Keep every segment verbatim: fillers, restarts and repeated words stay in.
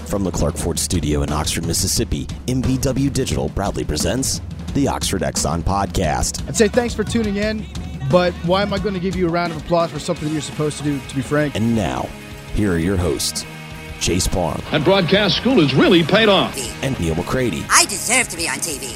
From the Clark Ford Studio in Oxford, Mississippi, M V W Digital proudly presents the Oxford Exxon Podcast. I'd say thanks for tuning in, but why am I going to give you a round of applause for something that you're supposed to do, to be frank? And now, here are your hosts, Chase Parham. And broadcast school has really paid off. And Neil McCready. I deserve to be on T V.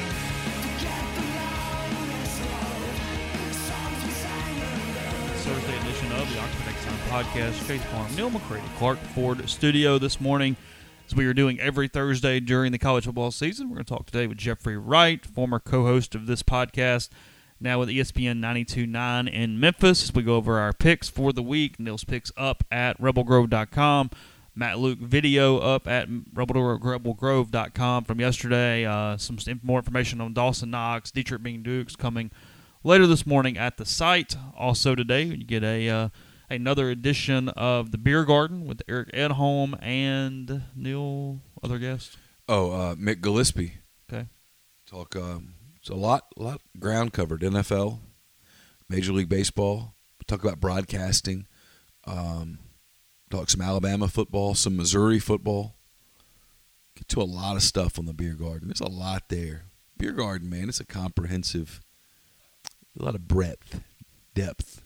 Thursday edition of the Oxford Exxon Podcast. Chase Parham, Neil McCready, Clark Ford Studio this morning. As we are doing every Thursday during the college football season, we're going to talk today with Jeffrey Wright, former co-host of this podcast, now with E S P N ninety-two point nine in Memphis. As we go over our picks for the week, Neil's picks up at rebel grove dot com. Matt Luke video up at rebel grove dot com from yesterday. Uh, some more information on Dawson Knox, Dietrich Bean Dukes coming later this morning at the site. Also today, you get a uh, another edition of The Beer Garden with Eric Edholm and Neil, other guests. Oh, uh, Mick Gillespie. Okay. Talk. Um, it's a lot, lot of ground covered. N F L, Major League Baseball. Talk about broadcasting. Um, talk some Alabama football, some Missouri football. Get to a lot of stuff on The Beer Garden. There's a lot there. Beer Garden, man, it's a comprehensive. A lot of breadth, depth.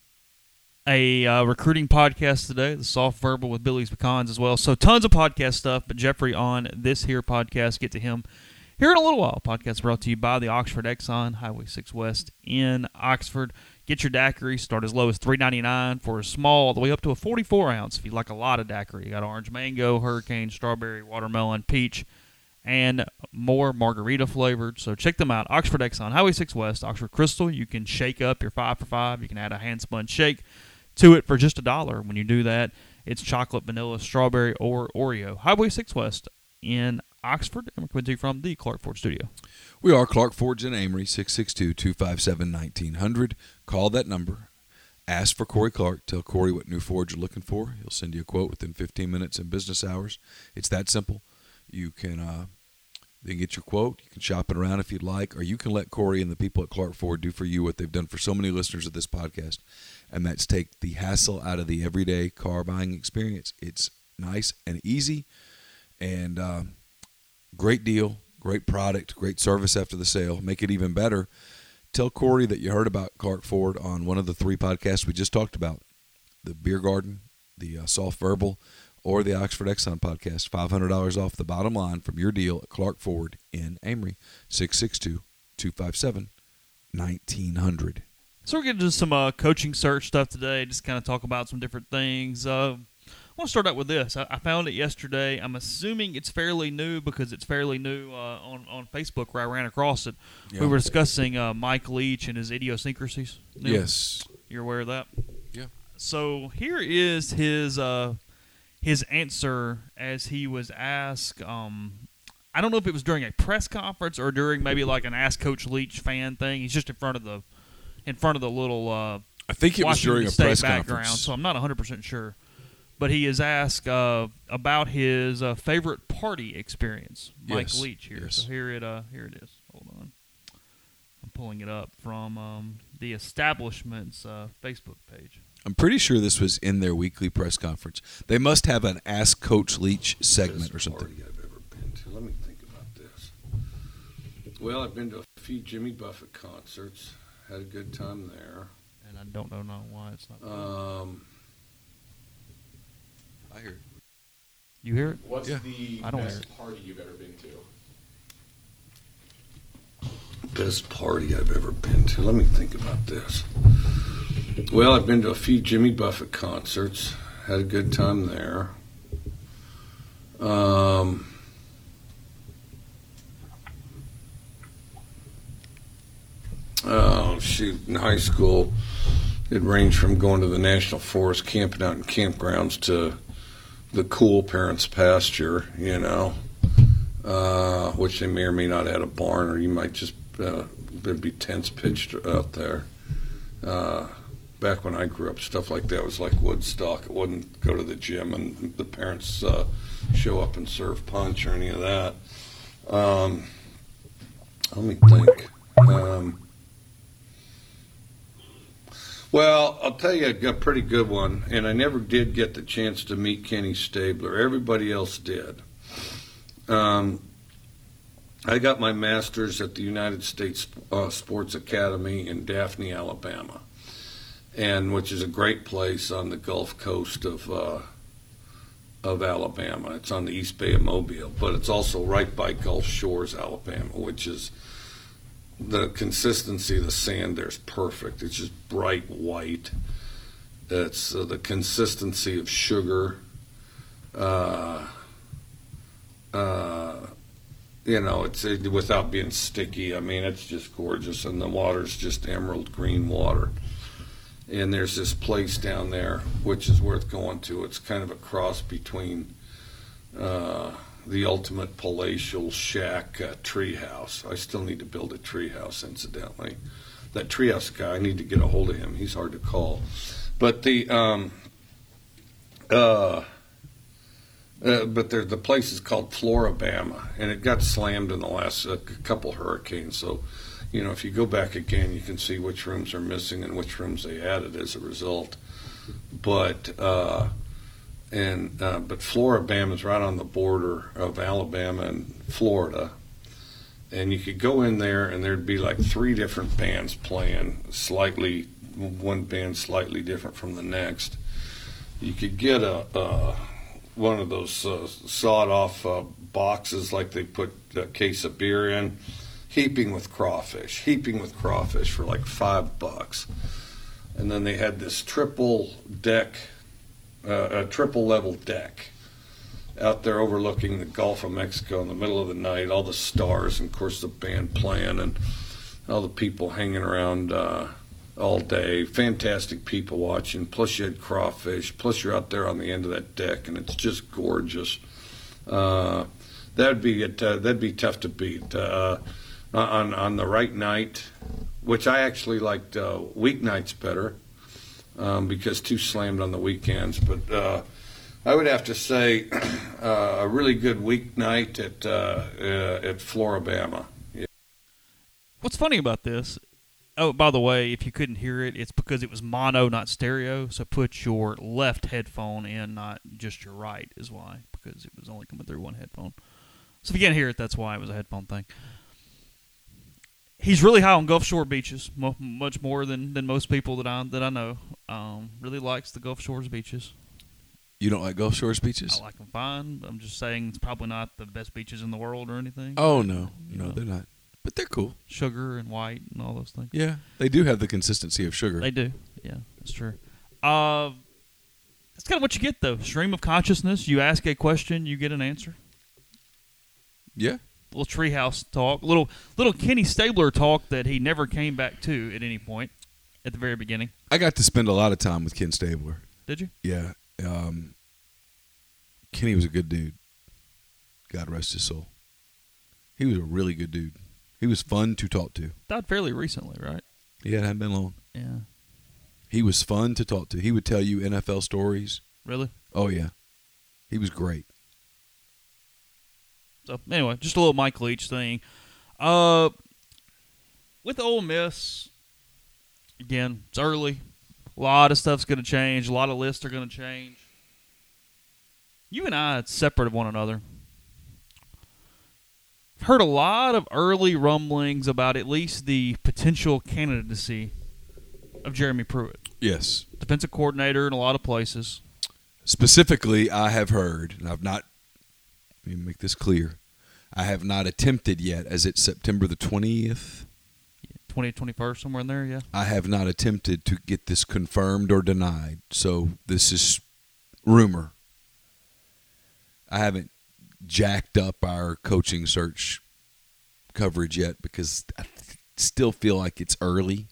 A uh, recruiting podcast today, the Soft Verbal with Billy's Pecans as well. So tons of podcast stuff, but Jeffrey on this here podcast. Get to him here in a little while. Podcast brought to you by the Oxford Exxon, Highway six West in Oxford. Get your daiquiri. Start as low as three ninety-nine for a small, all the way up to a forty-four ounce if you like a lot of daiquiri. You got orange mango, hurricane, strawberry, watermelon, peach, and more margarita flavored. So check them out. Oxford Exxon, Highway six West, Oxford Crystal. You can shake up your five for five. You can add a hand spun shake to it for just a dollar. When you do that, it's chocolate, vanilla, strawberry, or Oreo. Highway six West in Oxford. And we're coming to you from the Clark Ford Studio. We are Clark Ford's in Amory, six six two, two five seven, one nine zero zero. Call that number. Ask for Corey Clark. Tell Corey what new Ford you're looking for. He'll send you a quote within fifteen minutes in business hours. It's that simple. You can uh, then get your quote. You can shop it around if you'd like, or you can let Corey and the people at Clark Ford do for you what they've done for so many listeners of this podcast, and that's take the hassle out of the everyday car buying experience. It's nice and easy, and uh, great deal, great product, great service after the sale. Make it even better. Tell Corey that you heard about Clark Ford on one of the three podcasts we just talked about, the Beer Garden, the uh, Soft Verbal, or the Oxford Exxon podcast. five hundred dollars off the bottom line from your deal at Clark Ford in Amory, six six two, two five seven, one nine zero zero. So we're going to do some uh, coaching search stuff today, just kind of talk about some different things. Uh, I want to start out with this. I, I found it yesterday. I'm assuming it's fairly new because it's fairly new uh, on, on Facebook where I ran across it. Yeah. We were discussing uh, Mike Leach and his idiosyncrasies. Neil? Yes. You're aware of that? Yeah. So here is his uh, his answer as he was asked. Um, I don't know if it was during a press conference or during maybe like an Ask Coach Leach fan thing. He's just in front of the in front of the little uh, I think it was during a press background, conference. So I'm not one hundred percent sure. But he is asked uh, about his uh, favorite party experience, Mike yes. Leach here. Yes. So here it uh, here it is. Hold on. I'm pulling it up from um, the establishment's uh, Facebook page. I'm pretty sure this was in their weekly press conference. They must have an Ask Coach Leach segment Best or something. Party I've ever been to. Let me think about this. Well, I've been to a few Jimmy Buffett concerts. Had a good time there. And I don't know no, why it's not. Um, I hear it. You hear it? What's Yeah. the I don't hear best it. party you've ever been to? best party I've ever been to. Let me think about this. Well, I've been to a few Jimmy Buffett concerts. Had a good time there. Um, oh, shoot. In high school, it ranged from going to the National Forest, camping out in campgrounds, to the cool parents' pasture, you know, uh, which they may or may not have a barn, or you might just uh, there'd be tents pitched out there. Uh, back when I grew up, stuff like that was like Woodstock. It wouldn't go to the gym and the parents uh, show up and serve punch or any of that. Um, let me think. Um, Well, I'll tell you a pretty good one, and I never did get the chance to meet Kenny Stabler. Everybody else did. Um, I got my master's at the United States uh, Sports Academy in Daphne, Alabama, and which is a great place on the Gulf Coast of uh, of Alabama. It's on the East Bay of Mobile, but it's also right by Gulf Shores, Alabama, which is the consistency of the sand there is perfect. It's just bright white. It's uh, the consistency of sugar. Uh, uh, you know, it's it, without being sticky. I mean, it's just gorgeous, and the water's just emerald green water. And there's this place down there, which is worth going to. It's kind of a cross between uh, the ultimate palatial shack uh, treehouse. I still need to build a treehouse, incidentally. That treehouse guy, I need to get a hold of him. He's hard to call. But the um, uh, uh, but there, the place is called Floribama, and it got slammed in the last uh, couple hurricanes. So, you know, if you go back again, you can see which rooms are missing and which rooms they added as a result. But uh, And uh, but Floribama is right on the border of Alabama and Florida, and you could go in there and there'd be like three different bands playing, slightly one band slightly different from the next. You could get a uh, one of those uh, sawed-off uh, boxes like they put a case of beer in, heaping with crawfish, heaping with crawfish for like five bucks, and then they had this triple deck. Uh, a triple level deck out there overlooking the Gulf of Mexico in the middle of the night, all the stars, and of course the band playing, and all the people hanging around uh, all day. Fantastic people watching, plus you had crawfish, plus you're out there on the end of that deck, and it's just gorgeous. Uh, that'd be it, uh, that'd be tough to beat. Uh, on, on the right night, which I actually liked uh, weeknights better, Um, because too slammed on the weekends. But uh, I would have to say uh, a really good weeknight at uh, uh, at Floribama. Yeah. What's funny about this, oh, by the way, if you couldn't hear it, it's because it was mono, not stereo, so put your left headphone in, not just your right is why, because it was only coming through one headphone. So if you can't hear it, that's why it was a headphone thing. He's really high on Gulf Shore beaches, mo- much more than, than most people that I that I know. Um, really likes the Gulf Shores beaches. You don't like Gulf Shores beaches? I like them fine. I'm just saying it's probably not the best beaches in the world or anything. Oh, no. You No, know, they're not. But they're cool. Sugar and white and all those things. Yeah, they do have the consistency of sugar. They do. Yeah, that's true. Uh, that's kind of what you get, though. Stream of consciousness. You ask a question, you get an answer. Yeah. Little treehouse talk, little little Kenny Stabler talk that he never came back to at any point at the very beginning. I got to spend a lot of time with Ken Stabler. Did you? Yeah. Um, Kenny was a good dude. God rest his soul. He was a really good dude. He was fun to talk to. Died fairly recently, right? Yeah, it hadn't been long. Yeah. He was fun to talk to. He would tell you N F L stories. Really? Oh, yeah. He was great. So, anyway, just a little Mike Leach thing. Uh, with Ole Miss, again, it's early. A lot of stuff's going to change. A lot of lists are going to change. You and I are separate of one another. I've heard a lot of early rumblings about at least the potential candidacy of Jeremy Pruitt. Yes. Defensive coordinator in a lot of places. Specifically, I have heard, and I've not, let me make this clear, I have not attempted yet, as it's September the twentieth. twentieth, twenty-first, somewhere in there, yeah. I have not attempted to get this confirmed or denied, so this is rumor. I haven't jacked up our coaching search coverage yet because I still feel like it's early.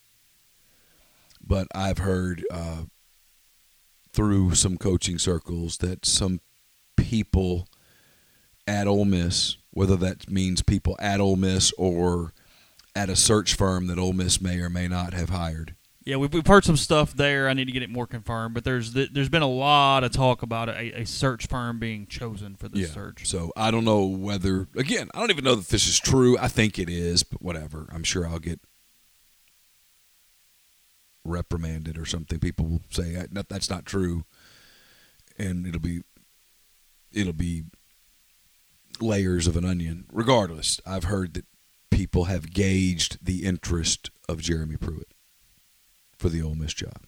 But I've heard uh, through some coaching circles that some people at Ole Miss, whether that means people at Ole Miss or at a search firm that Ole Miss may or may not have hired. Yeah, we've, we've heard some stuff there. I need to get it more confirmed, but there's there's been a lot of talk about a, a search firm being chosen for this Yeah. search. So I don't know whether, again, I don't even know that this is true. I think it is, but whatever. I'm sure I'll get reprimanded or something. People will say that's not true, and it'll be it'll be layers of an onion. Regardless, I've heard that people have gauged the interest of Jeremy Pruitt for the Ole Miss job.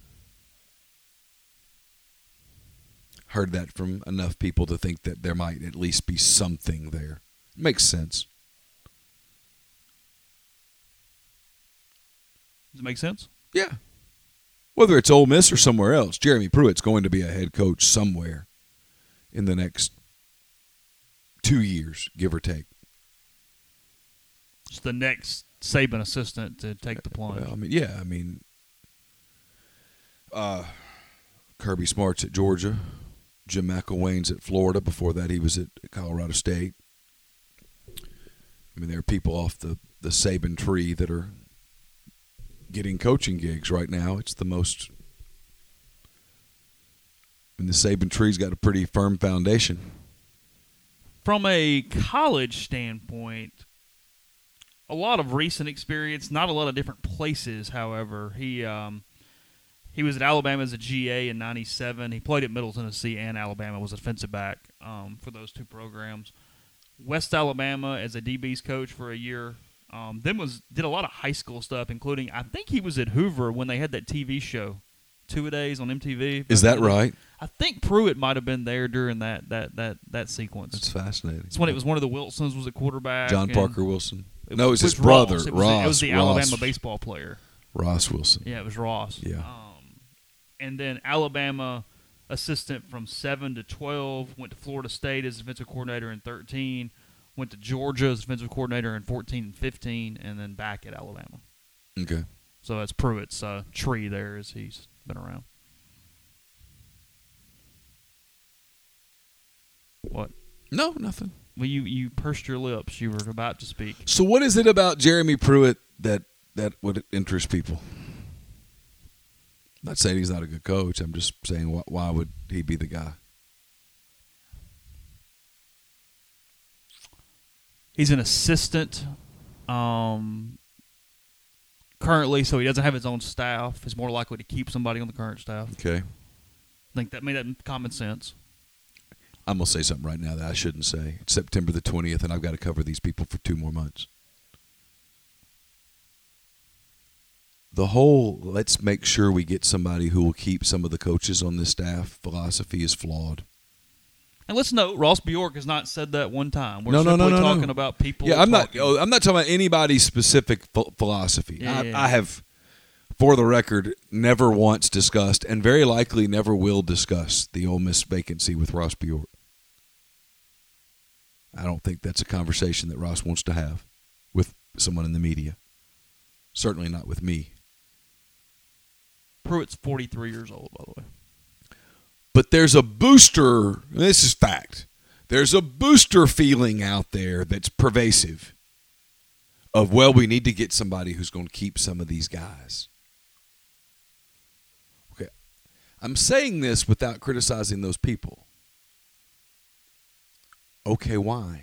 Heard that from enough people to think that there might at least be something there. Makes sense. Does it make sense? Yeah. Whether it's Ole Miss or somewhere else, Jeremy Pruitt's going to be a head coach somewhere in the next two years, give or take. It's the next Saban assistant to take the plunge. Well, I mean, yeah, I mean, uh, Kirby Smart's at Georgia, Jim McElwain's at Florida. Before that, he was at Colorado State. I mean, there are people off the, the Saban tree that are getting coaching gigs right now. It's the most – and the Saban tree's got a pretty firm foundation. From a college standpoint, a lot of recent experience, not a lot of different places, however. He um, he was at Alabama as a G A in ninety-seven. He played at Middle Tennessee and Alabama, was a defensive back um, for those two programs. West Alabama as a D B's coach for a year. Um, then was did a lot of high school stuff, including I think he was at Hoover when they had that T V show, Two-A-Days on M T V. Is that right? I think Pruitt might have been there during that that that that sequence. That's fascinating. It's when it was one of the Wilsons was a quarterback. John and Parker Wilson. it No, it was, was his it was brother, Ross. It was, Ross. It was the Ross. Alabama baseball player. Ross Wilson. Yeah, it was Ross. Yeah. Um, and then Alabama assistant from seven to twelve, went to Florida State as defensive coordinator in thirteen, went to Georgia as defensive coordinator in fourteen and fifteen, and then back at Alabama. Okay. So that's Pruitt's uh, tree there as he's been around. What? No, nothing. Well, you, you pursed your lips. You were about to speak. So what is it about Jeremy Pruitt that, that would interest people? I'm not saying he's not a good coach. I'm just saying why, why would he be the guy? He's an assistant um, currently, so he doesn't have his own staff. He's more likely to keep somebody on the current staff. Okay. I think that made that common sense. I'm going to say something right now that I shouldn't say. It's September the twentieth, and I've got to cover these people for two more months. The whole let's make sure we get somebody who will keep some of the coaches on this staff philosophy is flawed. And let's note, Ross Bjork has not said that one time. We're no, no, simply no, no, talking no. about people. Yeah, I'm talking. not. Oh, I'm not talking about anybody's specific ph- philosophy. Yeah, I, yeah, yeah. I have, for the record, never once discussed, and very likely never will discuss the Ole Miss vacancy with Ross Bjork. I don't think that's a conversation that Ross wants to have with someone in the media. Certainly not with me. Pruitt's forty-three years old, by the way. But there's a booster, this is fact, there's a booster feeling out there that's pervasive of, well, we need to get somebody who's going to keep some of these guys. Okay, I'm saying this without criticizing those people. Okay, why?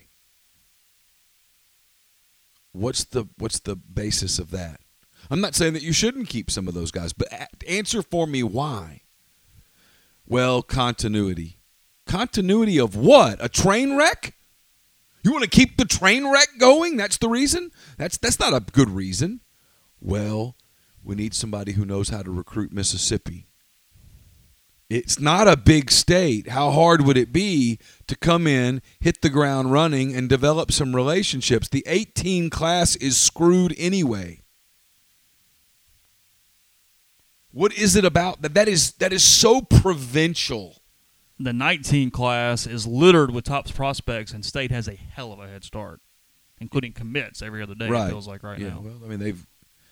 What's the what's the basis of that? I'm not saying that you shouldn't keep some of those guys, but answer for me why. Well, continuity. Continuity of what? A train wreck? You want to keep the train wreck going? That's the reason? That's that's not a good reason. Well, we need somebody who knows how to recruit Mississippi. It's not a big state. How hard would it be to come in, hit the ground running, and develop some relationships? The eighteen class is screwed anyway. What is it about that? That is that is so provincial. The nineteen class is littered with top prospects, and State has a hell of a head start, including commits every other day. Right. It feels like right yeah, now. Well, I mean, they've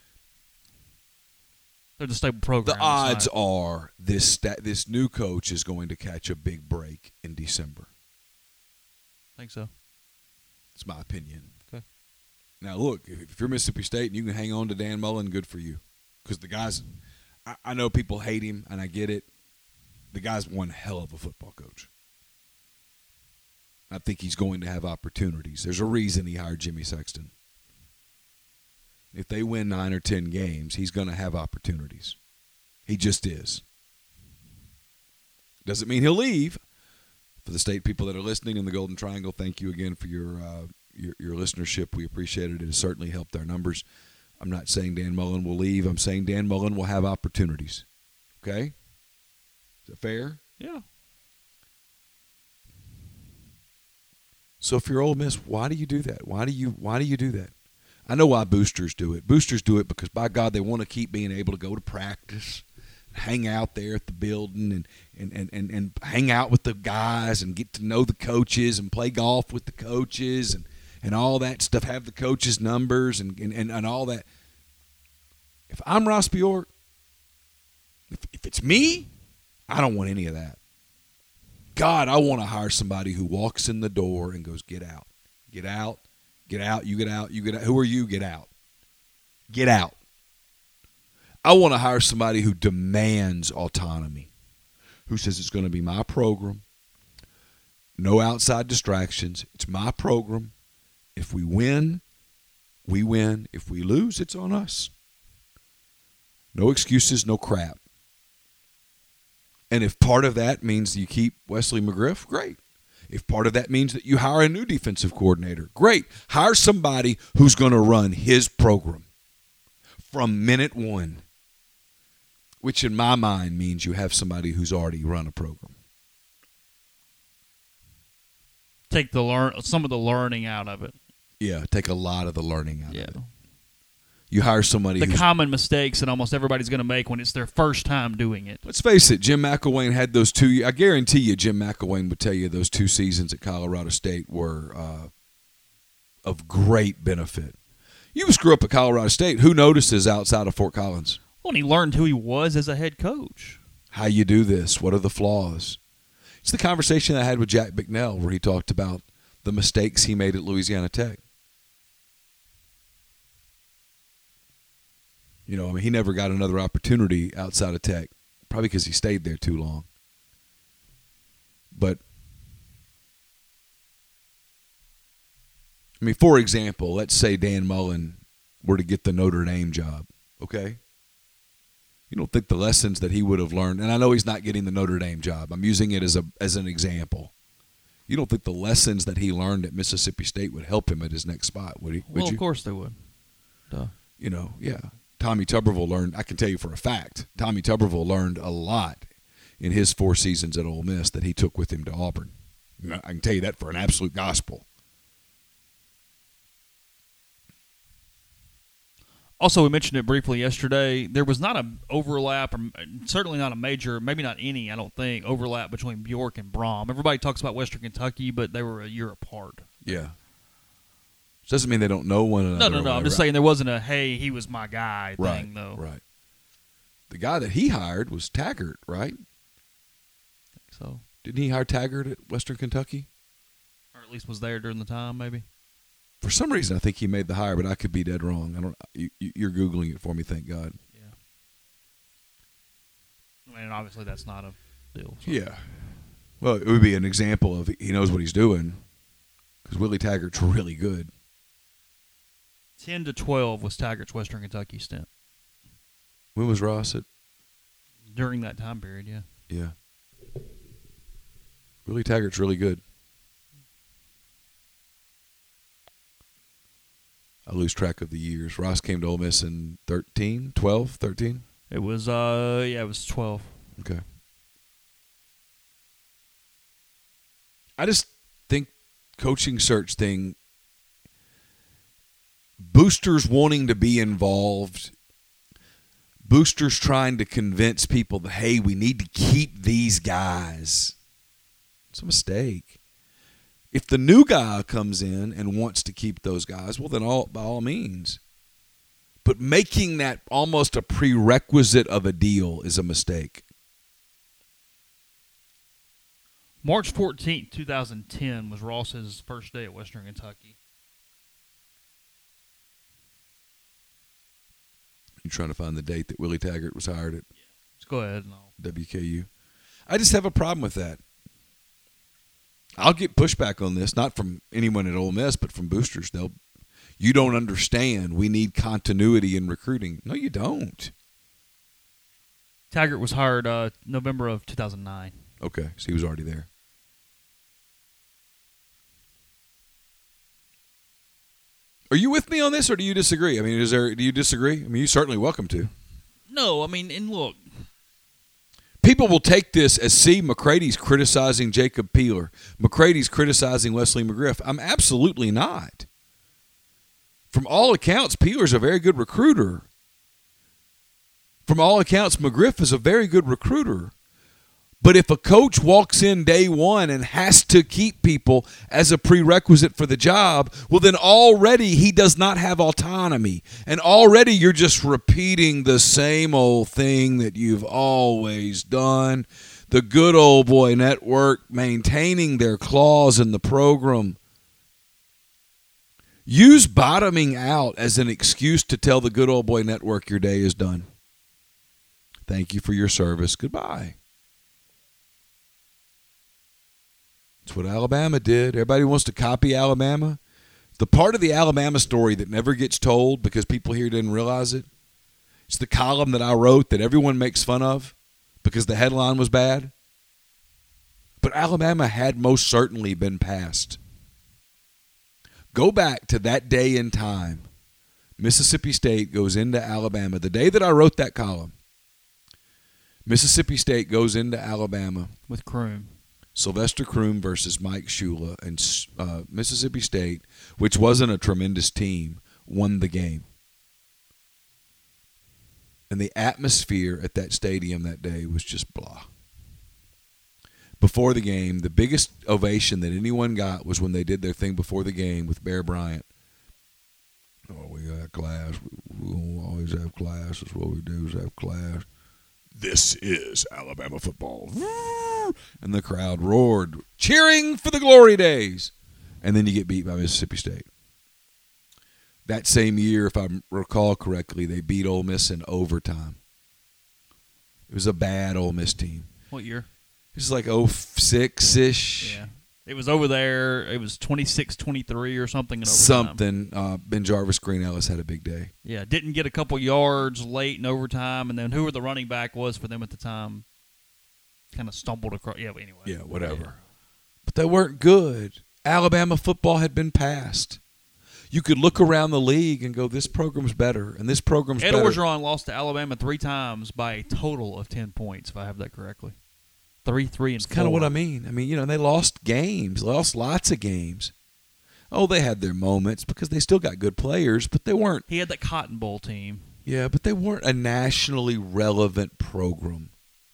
They're the stable program. the odds are this sta- this new coach is going to catch a big break in December. I think so. It's my opinion. Okay. Now, look, if, if you're Mississippi State and you can hang on to Dan Mullen, good for you, because the guys. I, I know people hate him, and I get it. The guy's one hell of a football coach. I think he's going to have opportunities. There's a reason he hired Jimmy Sexton. If they win nine or ten games, he's going to have opportunities. He just is. Doesn't mean he'll leave. For the state people that are listening in the Golden Triangle, thank you again for your uh, your, your listenership. We appreciate it. It has certainly helped our numbers. I'm not saying Dan Mullen will leave. I'm saying Dan Mullen will have opportunities. Okay? Is that fair? Yeah. So if you're Ole Miss, why do you do that? Why do you why do you do that? I know why boosters do it. Boosters do it because, by God, they want to keep being able to go to practice, hang out there at the building, and, and, and, and, and hang out with the guys and get to know the coaches and play golf with the coaches and, and all that stuff, have the coaches' numbers and, and, and, and all that. If I'm Ross Bjork, if, if it's me, I don't want any of that. God, I want to hire somebody who walks in the door and goes, get out, get out, get out, you get out, you get out. Who are you? Get out. Get out. I want to hire somebody who demands autonomy, who says it's going to be my program, no outside distractions. It's my program. If we win, we win. If we lose, it's on us. No excuses, no crap. And if part of that means you keep Wesley McGriff, great. If part of that means that you hire a new defensive coordinator, great. Hire somebody who's going to run his program from minute one, which in my mind means you have somebody who's already run a program. Take the learn some of the learning out of it. Yeah, take a lot of the learning out yeah. of it. You hire somebody the who's... common mistakes that almost everybody's going to make when it's their first time doing it. Let's face it, Jim McElwain had those two... I guarantee you Jim McElwain would tell you those two seasons at Colorado State were uh, of great benefit. You screw up at Colorado State, who notices outside of Fort Collins? Well, and he learned who he was as a head coach. How you do this? What are the flaws? It's the conversation I had with Jack Bicknell where he talked about the mistakes he made at Louisiana Tech. You know, I mean, he never got another opportunity outside of Tech, probably because he stayed there too long. But, I mean, for example, let's say Dan Mullen were to get the Notre Dame job, okay? You don't think the lessons that he would have learned, and I know he's not getting the Notre Dame job. I'm using it as a as an example. You don't think the lessons that he learned at Mississippi State would help him at his next spot, would he? Would Well, you? of course they would. Duh. You know, yeah. Tommy Tuberville learned, I can tell you for a fact, Tommy Tuberville learned a lot in his four seasons at Ole Miss that he took with him to Auburn. I can tell you that for an absolute gospel. Also, we mentioned it briefly yesterday. There was not an overlap, or certainly not a major, maybe not any, I don't think, overlap between Bjork and Brom. Everybody talks about Western Kentucky, but they were a year apart. Yeah. Doesn't mean they don't know one another. No, no, no. I'm just right? saying there wasn't a, hey, he was my guy right, thing, though. Right. The guy that he hired was Taggart, right? So, Didn't he hire Taggart at Western Kentucky? or at least was there during the time, maybe. For some reason, I think he made the hire, but I could be dead wrong. I don't. You, you're Googling it for me, thank God. Yeah. I mean, obviously that's not a deal. So. Yeah. Well, it would be an example of he knows what he's doing because Willie Taggart's really good. ten to twelve was Taggart's Western Kentucky stint. When was Ross at? During that time period, yeah. Yeah. Willie Taggart's really good. I lose track of the years. Ross came to Ole Miss in thirteen, twelve, thirteen? It was, uh, yeah, it was twelve. Okay. I just think coaching search thing, boosters wanting to be involved, boosters trying to convince people that, hey, we need to keep these guys. It's a mistake. If the new guy comes in and wants to keep those guys, well, then all by all means. But making that almost a prerequisite of a deal is a mistake. March fourteenth, twenty ten was Ross's first day at Western Kentucky. You're trying to find the date that Willie Taggart was hired at Let's go ahead and I'll. W K U. I just have a problem with that. I'll get pushback on this, not from anyone at Ole Miss, but from boosters. They'll, You don't understand. We need continuity in recruiting. No, you don't. Taggart was hired uh, November of two thousand nine. Okay, so he was already there. Are you with me on this, or do you disagree? I mean, is there? Do you disagree? I mean, you're certainly welcome to. No, I mean, and look. People will take this as, see, McCrady's criticizing Jacob Peeler. McCrady's criticizing Wesley McGriff. I'm absolutely not. From all accounts, Peeler's a very good recruiter. From all accounts, McGriff is a very good recruiter. But if a coach walks in day one and has to keep people as a prerequisite for the job, well, then already he does not have autonomy. And already you're just repeating the same old thing that you've always done. The good old boy network maintaining their claws in the program. Use bottoming out as an excuse to tell the good old boy network your day is done. Thank you for your service. Goodbye. That's what Alabama did. Everybody wants to copy Alabama. The part of the Alabama story that never gets told because people here didn't realize it, it's the column that I wrote that everyone makes fun of because the headline was bad. But Alabama had most certainly been passed. Go back to that day in time. Mississippi State goes into Alabama. The day that I wrote that column, Mississippi State goes into Alabama. With Croom. Sylvester Croom versus Mike Shula, and uh, Mississippi State, which wasn't a tremendous team, won the game. And the atmosphere at that stadium that day was just blah. Before the game, the biggest ovation that anyone got was when they did their thing before the game with Bear Bryant. Oh, we got class. We will always have class. That's what we do is have class. This is Alabama football. And the crowd roared, cheering for the glory days. And then you get beat by Mississippi State. That same year, if I recall correctly, they beat Ole Miss in overtime. It was a bad Ole Miss team. What year? It was like oh six-ish. Yeah. It was over there. It was twenty-six twenty-three or something in overtime. Something. Uh, Ben Jarvis Green Ellis had a big day. Yeah, didn't get a couple yards late in overtime, and then whoever the running back was for them at the time kind of stumbled across. Yeah, anyway. Yeah, whatever. Yeah. But they weren't good. Alabama football had been passed. You could look around the league and go, this program's better, and this program's Ed better. Ed Orgeron lost to Alabama three times by a total of ten points, if I have that correctly. Three, three, and That's four. kind of what I mean. I mean, you know, they lost games, lost lots of games. Oh, they had their moments because they still got good players, but they weren't. He had that Cotton Bowl team. Yeah, but they weren't a nationally relevant program.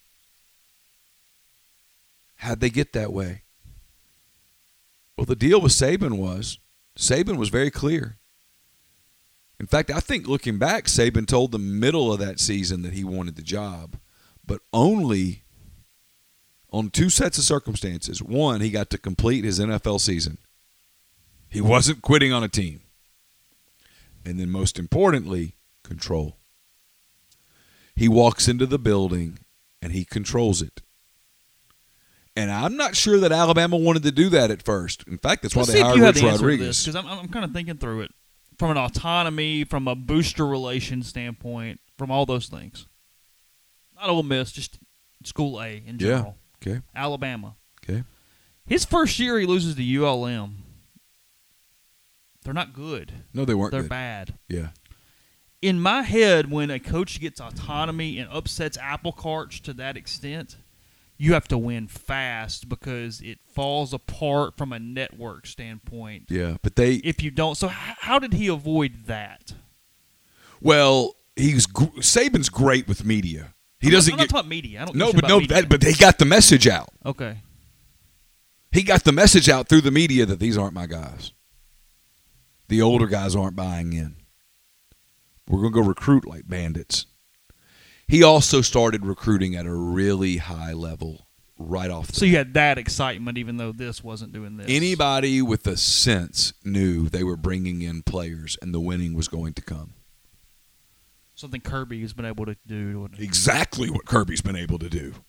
How'd they get that way? Well, the deal with Saban was, Saban was very clear. In fact, I think looking back, Saban told the middle of that season that he wanted the job, but only on two sets of circumstances. One, he got to complete his N F L season. He wasn't quitting on a team. And then most importantly, control. He walks into the building and he controls it. And I'm not sure that Alabama wanted to do that at first. In fact, that's why Let's they hired Rich Rodriguez. Because I'm, I'm kind of thinking through it from an autonomy, from a booster relation standpoint, from all those things. Not Ole Miss, just School A in general. Yeah. Okay. Alabama. Okay. His first year, he loses to U L M. They're not good. No, they weren't They're good. bad. Yeah. In my head, when a coach gets autonomy and upsets apple carts to that extent, you have to win fast because it falls apart from a network standpoint. Yeah, but they if you don't. So h- how did he avoid that? Well, he's Saban's great with media. He I'm doesn't not, I'm get not talking media. I don't no, know but no, media. that, but they got the message out. Okay. He got the message out through the media that these aren't my guys. The older guys aren't buying in. We're going to go recruit like bandits. He also started recruiting at a really high level right off the So you had that excitement even though this wasn't doing this. Anybody with a sense knew they were bringing in players and the winning was going to come. Something Kirby has been able to do. Exactly what Kirby's been able to do.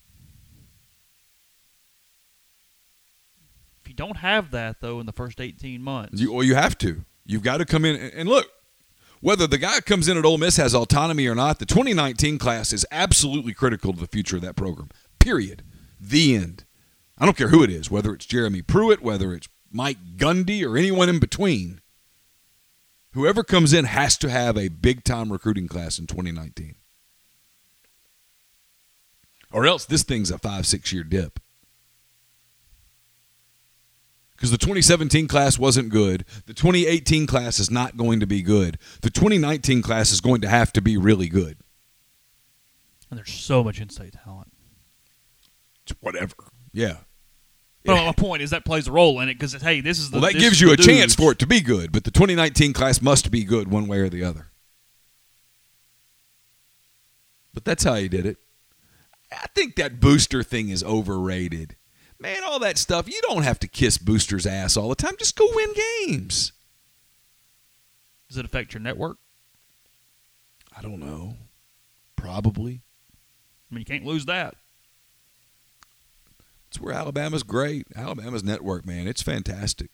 If you don't have that, though, in the first eighteen months. You, well, you have to. You've got to come in and look. Whether the guy comes in at Ole Miss has autonomy or not, the twenty nineteen class is absolutely critical to the future of that program. Period. The end. I don't care who it is, whether it's Jeremy Pruitt, whether it's Mike Gundy, or anyone in between. Whoever comes in has to have a big-time recruiting class in twenty nineteen. Or else this thing's a five, six-year dip. Because the twenty seventeen class wasn't good. The twenty eighteen class is not going to be good. The twenty nineteen class is going to have to be really good. And there's so much in-state talent. Whatever. Yeah. But Yeah. my point is that plays a role in it because, hey, this is the Well, that this gives is you the a chance dudes. for it to be good, but the twenty nineteen class must be good one way or the other. But that's how he did it. I think that booster thing is overrated. Man, all that stuff, you don't have to kiss Booster's ass all the time. Just go win games. Does it affect your network? I don't know. Probably. I mean, you can't lose that. It's where Alabama's great. Alabama's network, man, it's fantastic.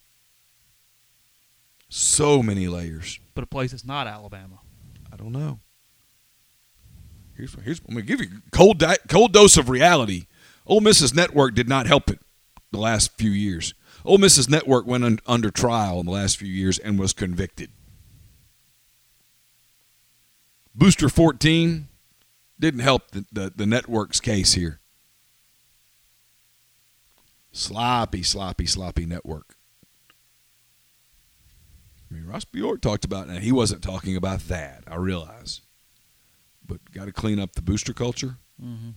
So many layers. But a place that's not Alabama. I don't know. Here's, here's I'm going to give you a cold, di- cold dose of reality. Ole Miss's network did not help it the last few years. Ole Miss's network went un- under trial in the last few years and was convicted. Booster fourteen didn't help the, the, the network's case here. Sloppy, sloppy, sloppy network. I mean, Ross Bjork talked about it, and he wasn't talking about that, I realize. But got to clean up the booster culture. Mm-hmm.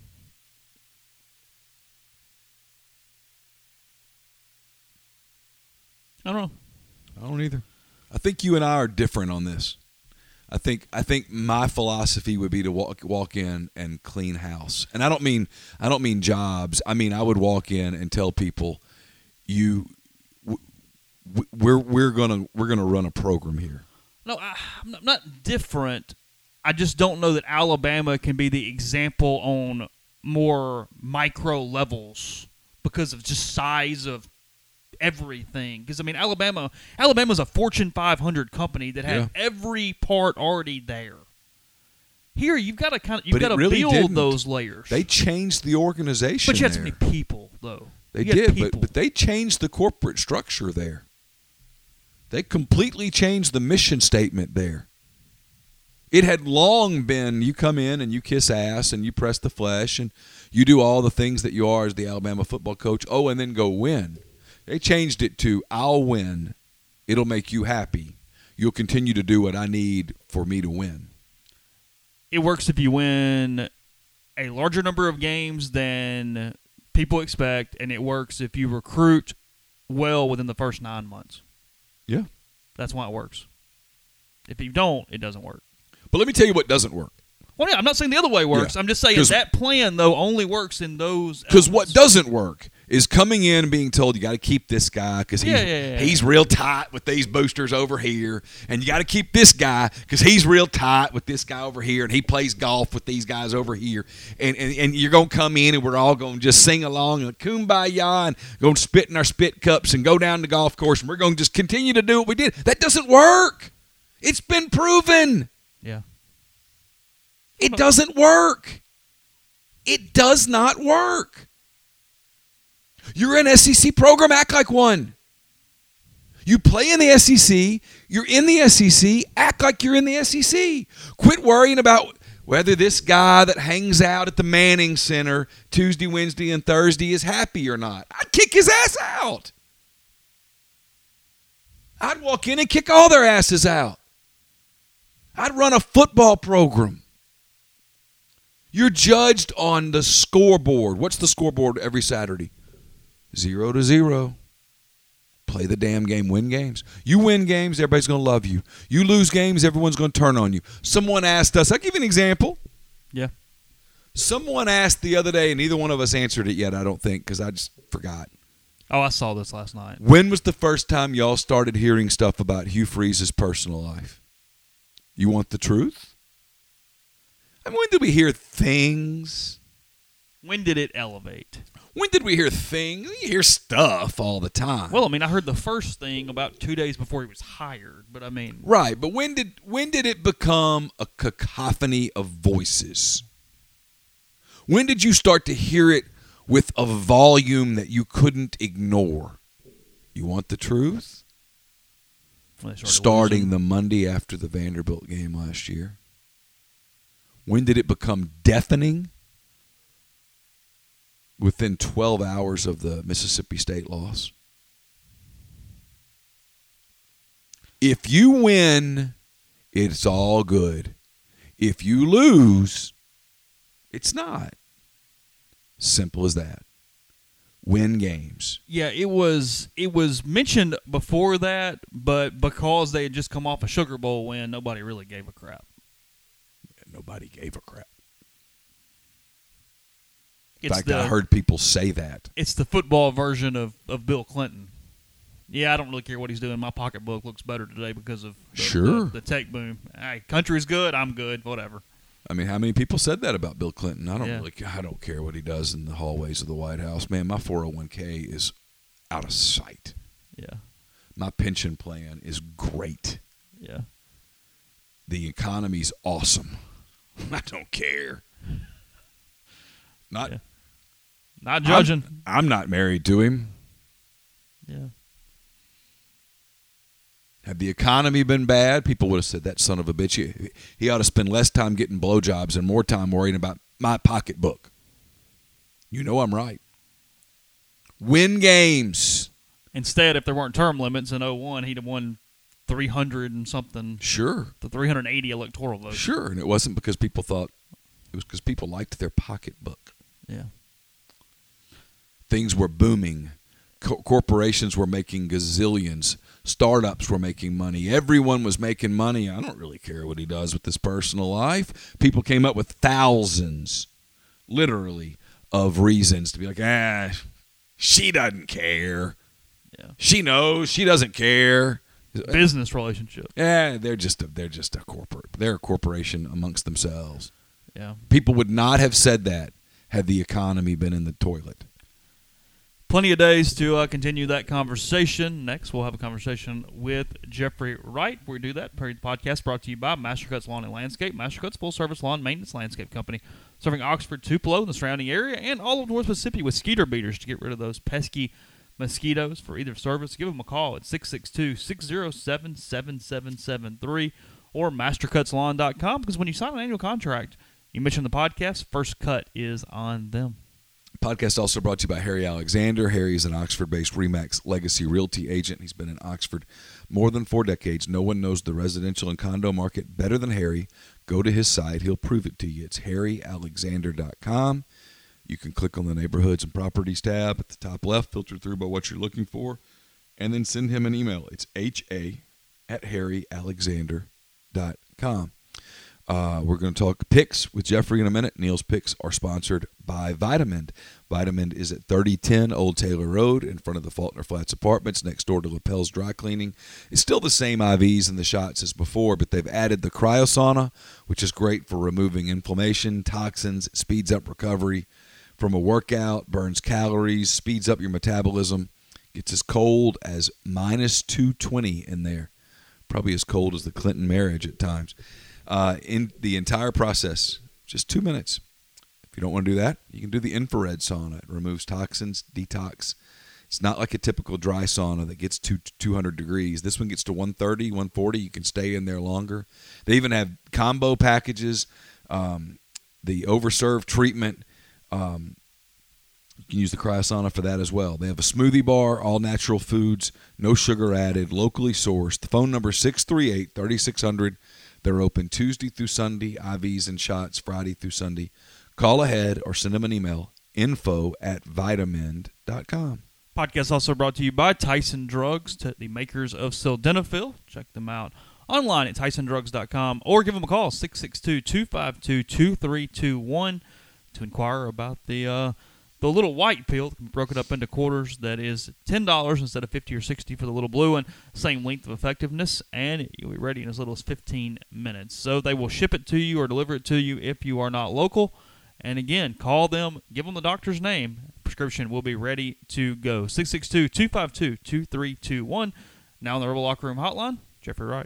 I don't know. I don't either. I think you and I are different on this. I think I think my philosophy would be to walk walk in and clean house. And I don't mean I don't mean jobs. I mean I would walk in and tell people, you we're we're gonna we're gonna run a program here. No, I, I'm not- I'm not different. I just don't know that Alabama can be the example on more micro levels because of just size of everything. Because I mean, Alabama, Alabama's a Fortune five hundred company that has Yeah. every part already there. Here, you've got to kind of you've But got it to really build didn't. those layers. They changed the organization. but you have so there. many people, though. They You got did, people. but, but they changed the corporate structure there. They completely changed the mission statement there. It had long been you come in and you kiss ass and you press the flesh and you do all the things that you are as the Alabama football coach. Oh, and then go win. They changed it to I'll win. It'll make you happy. You'll continue to do what I need for me to win. It works if you win a larger number of games than people expect, and it works if you recruit well within the first nine months. Yeah. That's why it works. If you don't, it doesn't work. But let me tell you what doesn't work. Well, yeah, I'm not saying the other way works. Yeah. I'm just saying 'Cause- that plan, though, only works in those. Because what elements. doesn't work is coming in and being told you got to keep this guy because he's, Yeah, yeah, yeah. he's real tight with these boosters over here, and you got to keep this guy because he's real tight with this guy over here, and he plays golf with these guys over here, and and, and you're gonna come in and we're all gonna just sing along and kumbaya and go spit in our spit cups and go down the golf course, and we're gonna just continue to do what we did. That doesn't work. It's been proven. Yeah. It doesn't work. It does not work. You're an S E C program, act like one. You play in the S E C, you're in the S E C, act like you're in the S E C. Quit worrying about whether this guy that hangs out at the Manning Center Tuesday, Wednesday, and Thursday is happy or not. I'd kick his ass out. I'd walk in and kick all their asses out. I'd run a football program. You're judged on the scoreboard. What's the scoreboard every Saturday? Zero to zero. Play the damn game. Win games. You win games, everybody's going to love you. You lose games, everyone's going to turn on you. Someone asked us, I'll give you an example. Yeah. Someone asked the other day, and neither one of us answered it yet, I don't think, because I just forgot. Oh, I saw this last night. When was the first time y'all started hearing stuff about Hugh Freeze's personal life? You want the truth? I mean, when did we hear things? When did it elevate? When did we hear things? You hear stuff all the time. Well, I mean, I heard the first thing about two days before he was hired, but I mean... Right, but when did when did it become a cacophony of voices? When did you start to hear it with a volume that you couldn't ignore? You want the truth? Starting the Monday after the Vanderbilt game last year. When did it become deafening? Within twelve hours of the Mississippi State loss. If you win, it's all good. If you lose, it's not. Simple as that. Win games. Yeah, it was it was mentioned before that, but because they had just come off a Sugar Bowl win, nobody really gave a crap. Nobody gave a crap. In It's fact, the, I heard people say that. It's the football version of, of Bill Clinton. Yeah, I don't really care what he's doing. My pocketbook looks better today because of the, sure. the, the tech boom. Hey, country's good, I'm good, whatever. I mean, how many people said that about Bill Clinton? I don't yeah. really I don't care what he does in the hallways of the White House. Man, my four oh one k is out of sight. Yeah. My pension plan is great. Yeah. The economy's awesome. I don't care. Not yeah. Not judging. I'm, I'm not married to him. Yeah. Had the economy been bad, people would have said, that son of a bitch, he, he ought to spend less time getting blowjobs and more time worrying about my pocketbook. You know I'm right. Win games. Instead, if there weren't term limits in oh one, he'd have won three hundred and something. Sure. The three hundred eighty electoral votes. Sure, and it wasn't because people thought, it was because people liked their pocketbook. Yeah. Things were booming. Co- corporations were making gazillions. Startups were making money. Everyone was making money. I don't really care what he does with his personal life. People came up with thousands, literally, of reasons to be like, ah, she doesn't care. Yeah. She knows. She doesn't care. Business relationship. Yeah, they're just a, they're just a corporate. They're a corporation amongst themselves. Yeah. People would not have said that had the economy been in the toilet. Plenty of days to uh, continue that conversation. Next, we'll have a conversation with Jeffrey Wright. We do that. The podcast brought to you by Mastercuts Lawn and Landscape. Mastercuts full-service lawn maintenance landscape company, serving Oxford, Tupelo, and the surrounding area, and all of North Mississippi with skeeter beaters to get rid of those pesky mosquitoes. For either service, give them a call at six six two, six oh seven, seven seven seven three or mastercuts lawn dot com, because when you sign an annual contract, you mention the podcast, first cut is on them. Podcast also brought to you by Harry Alexander. Harry is an Oxford-based RE/MAX Legacy Realty agent. He's been in Oxford more than four decades. No one knows the residential and condo market better than Harry. Go to his site. He'll prove it to you. It's harry alexander dot com. You can click on the Neighborhoods and Properties tab at the top left, filter through by what you're looking for, and then send him an email. It's H A at harry alexander dot com. Uh, we're going to talk picks with Jeffrey in a minute. Neil's picks are sponsored by Vitamend. Vitamend is at thirty ten Old Taylor Road in front of the Faulkner Flats Apartments next door to Lapel's Dry Cleaning. It's still the same I Vs and the shots as before, but they've added the cryosauna, which is great for removing inflammation, toxins. It speeds up recovery from a workout, burns calories, speeds up your metabolism. Gets as cold as minus two twenty in there. Probably as cold as the Clinton marriage at times. Uh, in the entire process, just two minutes. If you don't want to do that, you can do the infrared sauna. It removes toxins, detox. It's not like a typical dry sauna that gets to two hundred degrees. This one gets to one thirty, one forty. You can stay in there longer. They even have combo packages, um, the overserved treatment. Um, you can use the cryosauna for that as well. They have a smoothie bar, all natural foods, no sugar added, locally sourced. The phone number is six three eight, three six zero zero. They're open Tuesday through Sunday, I Vs and shots Friday through Sunday. Call ahead or send them an email, info at vitamend dot com. Podcast also brought to you by Tyson Drugs, the makers of Sildenafil. Check them out online at tyson drugs dot com or give them a call, six six two, two five two, two three two one, to inquire about the uh, the little white pill that can be broken up into quarters that is ten dollars instead of fifty dollars or sixty dollars for the little blue one. Same length of effectiveness, and you'll be ready in as little as fifteen minutes. So they will ship it to you or deliver it to you if you are not local. And again, call them, give them the doctor's name. Prescription will be ready to go. six six two, two five two, two three two one. Now on the Herbal Locker Room Hotline, Jeffrey Wright.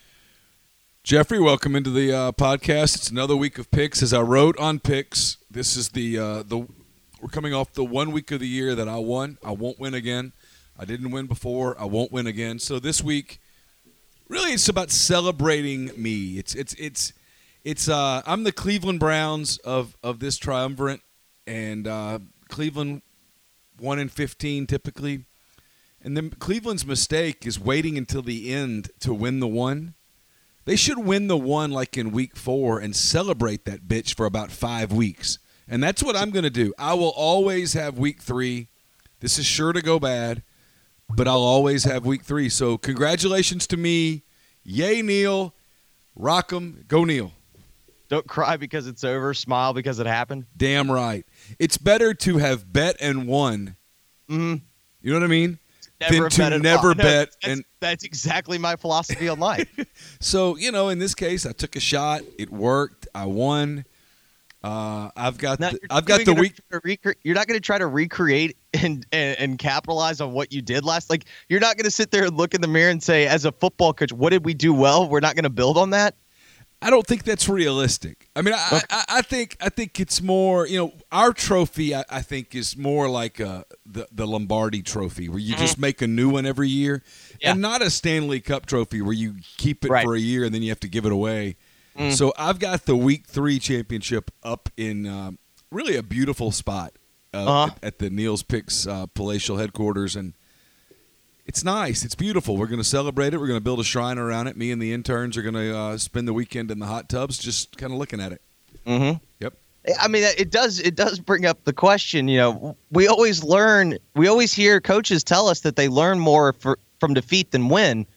Jeffrey, welcome into the uh, podcast. It's another week of picks. As I wrote on picks, this is the uh, the we're coming off the one week of the year that I won. I won't win again. I didn't win before. I won't win again. So this week, really, it's about celebrating me. It's it's it's it's. Uh, I'm the Cleveland Browns of of this triumvirate, and uh, Cleveland one in fifteen typically, and then Cleveland's mistake is waiting until the end to win the one. They should win the one like in week four and celebrate that bitch for about five weeks. And that's what I'm going to do. I will always have week three. This is sure to go bad, but I'll always have week three. So congratulations to me. Yay, Neil. Rock 'em. Go, Neil. Don't cry because it's over. Smile because it happened. Damn right. It's better to have bet and won. Mm-hmm. You know what I mean? Never than to bet never no, bet. That's, and that's exactly my philosophy on life. So, you know, in this case, I took a shot. It worked. I won. Uh, I've got Now, the, you're I've got the gonna week. Recre- you're not going to try to recreate and, and and capitalize on what you did last. Like, you're not going to sit there and look in the mirror and say, as a football coach, what did we do well? We're not going to build on that. I don't think that's realistic. I mean, I, Okay. I, I think I think it's more. You know, our trophy I, I think is more like uh, the the Lombardi Trophy, where you Mm-hmm. just make a new one every year, Yeah. and not a Stanley Cup Trophy where you keep it Right. for a year and then you have to give it away. Mm. So I've got the Week Three championship up in um, really a beautiful spot uh, Uh-huh. at, at the Neil's Picks uh, palatial headquarters, and it's nice. It's beautiful. We're going to celebrate it. We're going to build a shrine around it. Me and the interns are going to uh, spend the weekend in the hot tubs, just kind of looking at it. Mm-hmm. Yep. I mean, it does it does bring up the question. You know, we always learn. We always hear coaches tell us that they learn more for, from defeat than win.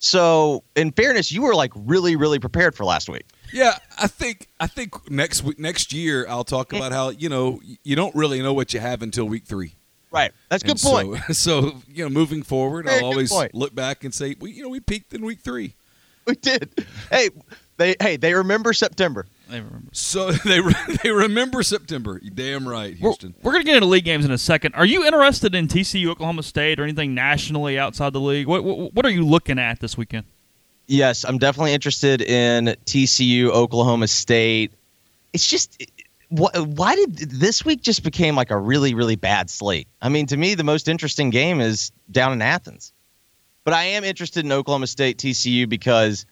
So, in fairness, you were like really, really prepared for last week. Yeah, I think I think next week, next year I'll talk about how you know you don't really know what you have until week three. Right. That's a good And point. So, so you know, moving forward, Very I'll good always point. look back and say, we you know, we peaked in week three. We did. Hey, they hey they remember September. I remember. So they re- they remember September. You're damn right, We're, Houston. we're going to get into league games in a second. Are you interested in T C U, Oklahoma State, or anything nationally outside the league? What what, what are you looking at this weekend? Yes, I'm definitely interested in T C U, Oklahoma State. It's just, wh- why did this week just became like a really, really bad slate? I mean, to me, the most interesting game is down in Athens. But I am interested in Oklahoma State, T C U, because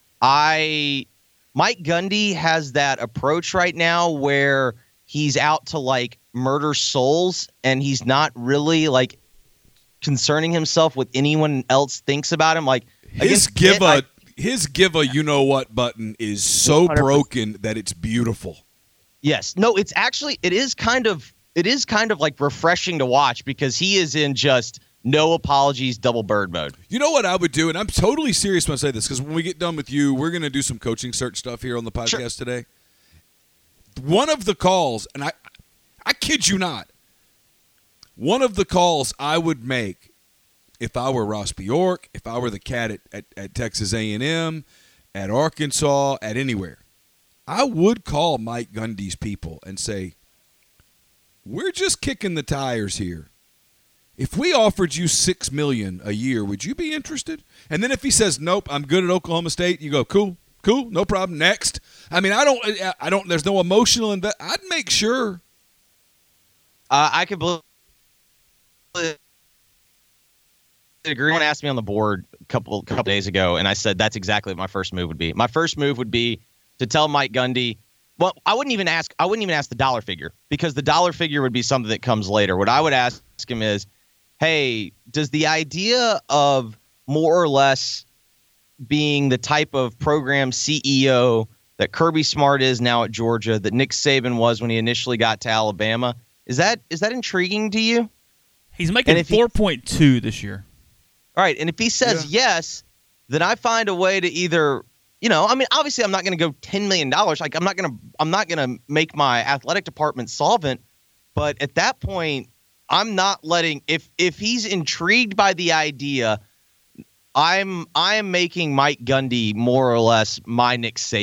I, Mike Gundy has that approach right now where he's out to like murder souls, and he's not really like concerning himself with anyone else thinks about him. Like, His against give Pitt, a I- his give a you know what button is so one hundred percent. broken that it's beautiful. Yes. No, it's actually it is kind of it is kind of like refreshing to watch because he is in just no apologies, double bird mode. You know what I would do, and I'm totally serious when I say this, because when we get done with you, we're going to do some coaching search stuff here on the podcast Sure. today. One of the calls, and I, I kid you not, one of the calls I would make if I were Ross Bjork, if I were the cat at, at, at Texas A and M, at Arkansas, at anywhere, I would call Mike Gundy's people and say, we're just kicking the tires here. If we offered you six million dollars a year, would you be interested? And then if he says, nope, I'm good at Oklahoma State, you go, cool, cool, no problem, next. I mean, I don't, I don't, there's no emotional invest. I'd make sure. Uh, I could believe. Agree. Someone asked me on the board a couple couple days ago, and I said that's exactly what my first move would be. My first move would be to tell Mike Gundy. Well, I wouldn't even ask. I wouldn't even ask the dollar figure because the dollar figure would be something that comes later. What I would ask him is, "Hey, does the idea of more or less being the type of program C E O that Kirby Smart is now at Georgia, that Nick Saban was when he initially got to Alabama, is that is that intriguing to you?" He's making And if he- four point two this year. All right, and if he says yes, then I find a way to either, you know, I mean, obviously I'm not going to go ten million dollars. Like I'm not going to I'm not going to make my athletic department solvent, but at that point, I'm not letting if if he's intrigued by the idea, I'm I am making Mike Gundy more or less my Nick Saban.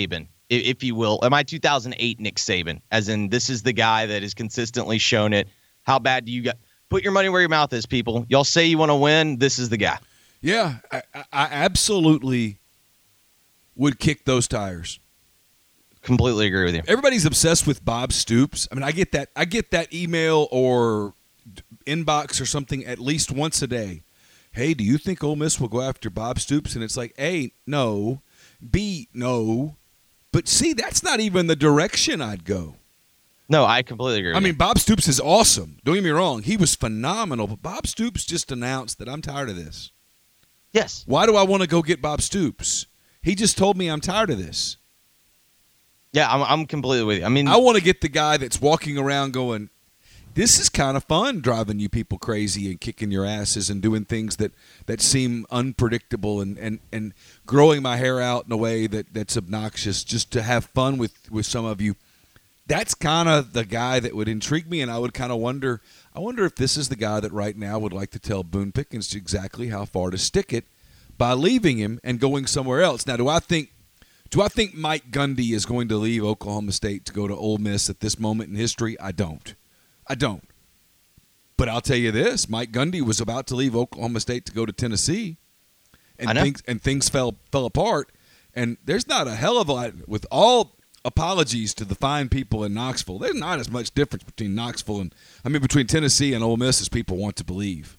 if, if you will. Am I two thousand eight Nick Saban? As in, this is the guy that has consistently shown it. How bad do you got? Put your money where your mouth is, people. Y'all say you want to win. This is the guy. Yeah, I, I absolutely would kick those tires. Completely agree with you. Everybody's obsessed with Bob Stoops. I mean, I get that. I get that email or inbox or something at least once a day. Hey, do you think Ole Miss will go after Bob Stoops? And it's like, A, no. B, no. But see, that's not even the direction I'd go. No, I completely agree with I mean, you. Bob Stoops is awesome. Don't get me wrong. He was phenomenal. But Bob Stoops just announced that I'm tired of this. Yes. Why do I want to go get Bob Stoops? He just told me I'm tired of this. Yeah, I'm, I'm completely with you. I mean, I want to get the guy that's walking around going, this is kind of fun, driving you people crazy and kicking your asses and doing things that, that seem unpredictable and, and, and growing my hair out in a way that, that's obnoxious just to have fun with, with some of you. That's kind of the guy that would intrigue me, and I would kind of wonder, I wonder if this is the guy that right now would like to tell Boone Pickens exactly how far to stick it by leaving him and going somewhere else. Now, do I think do I think Mike Gundy is going to leave Oklahoma State to go to Ole Miss at this moment in history? I don't. I don't. But I'll tell you this, Mike Gundy was about to leave Oklahoma State to go to Tennessee, and things and things fell fell apart. And there's not a hell of a lot, with all apologies to the fine people in Knoxville, there's not as much difference between Knoxville and, I mean, between Tennessee and Ole Miss as people want to believe.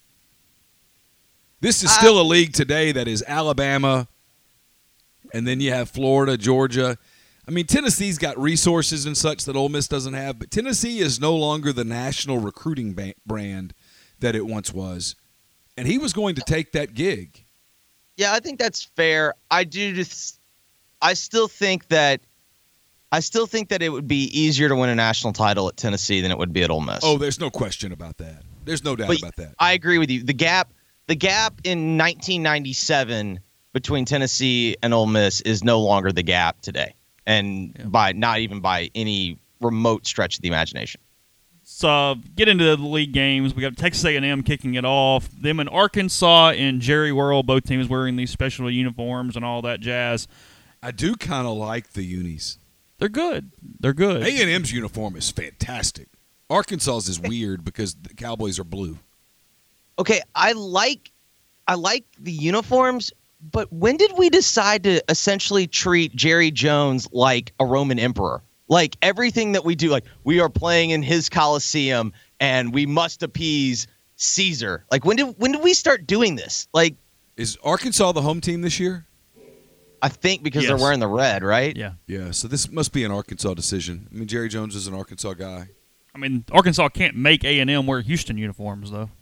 This is still a league today that is Alabama, and then you have Florida, Georgia. I mean, Tennessee's got resources and such that Ole Miss doesn't have, but Tennessee is no longer the national recruiting ba- brand that it once was, and he was going to take that gig. Yeah, I think that's fair. I do just, I still think that, I still think that it would be easier to win a national title at Tennessee than it would be at Ole Miss. Oh, there's no question about that. There's no doubt But about that. I agree with you. The gap, the gap in nineteen ninety-seven between Tennessee and Ole Miss is no longer the gap today, and yeah. by not even by any remote stretch of the imagination. So get into the league games. We got Texas A and M kicking it off. Them in Arkansas and Jerry World, both teams wearing these special uniforms and all that jazz. I do kind of like the unis. They're good. They're good. A and M's uniform is fantastic. Arkansas's is weird because the Cowboys are blue. Okay, I like I like the uniforms, but when did we decide to essentially treat Jerry Jones like a Roman emperor? Like everything that we do, like we are playing in his Coliseum and we must appease Caesar. Like when did when did we start doing this? Like, is Arkansas the home team this year? I think because yes. they're wearing the red, right? Yeah. Yeah, so this must be an Arkansas decision. I mean, Jerry Jones is an Arkansas guy. I mean, Arkansas can't make A and M wear Houston uniforms, though.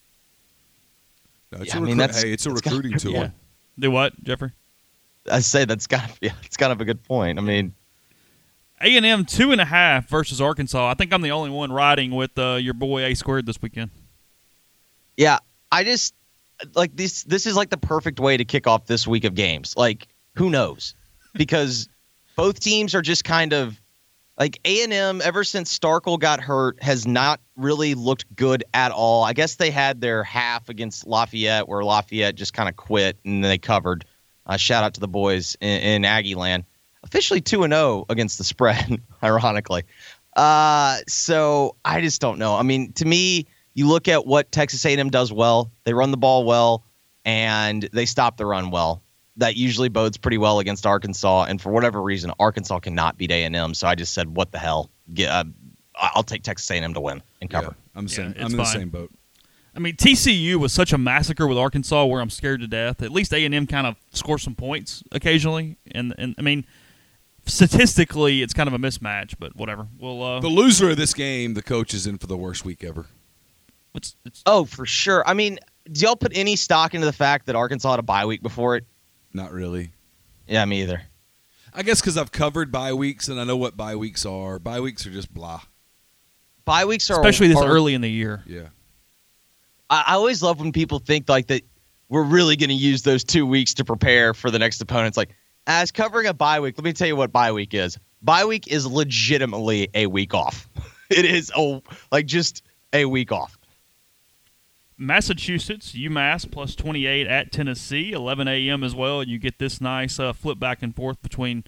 No, it's Yeah, a I mean, recru- that's- hey, it's a it's recruiting got- tool. Yeah. Do what, Jeffrey? I say that's got yeah, it's kind of a good point. I mean, A and M two and a half versus Arkansas. I think I'm the only one riding with uh, your boy A squared this weekend. yeah, I just like this. This is like the perfect way to kick off this week of games. Like, who knows? Because both teams are just kind of like A and M, ever since Starkel got hurt, has not really looked good at all. I guess they had their half against Lafayette where Lafayette just kind of quit and they covered. Uh, shout out to the boys in, in Aggie land. Officially two and oh against the spread, ironically. Uh, so I just don't know. I mean, to me, you look at what Texas A and M does well. They run the ball well, and they stop the run well. That usually bodes pretty well against Arkansas, and for whatever reason, Arkansas cannot beat A and M. So I just said, "What the hell? Get, uh, I'll take Texas A and M to win and cover." Yeah, I'm the same. Yeah, I'm it's in the fine. same boat. I mean, T C U was such a massacre with Arkansas where I'm scared to death. At least A and M kind of scores some points occasionally, and and I mean, statistically, it's kind of a mismatch. But whatever. We'll uh, The loser of this game, the coach is in for the worst week ever. it's, it's, Oh, for sure. I mean, do y'all put any stock into the fact that Arkansas had a bye week before it? Not really. Yeah, me either. I guess because I've covered bye weeks and I know what bye weeks are. Bye weeks are just blah. Bye weeks are especially this are, early in the year. Yeah. I, I always love when people think like that we're really going to use those two weeks to prepare for the next opponent. It's like, as covering a bye week, let me tell you what bye week is. Bye week is legitimately a week off. It is a, like just a week off. Massachusetts, UMass plus twenty-eight at Tennessee, eleven a.m. as well. You get this nice uh, flip back and forth between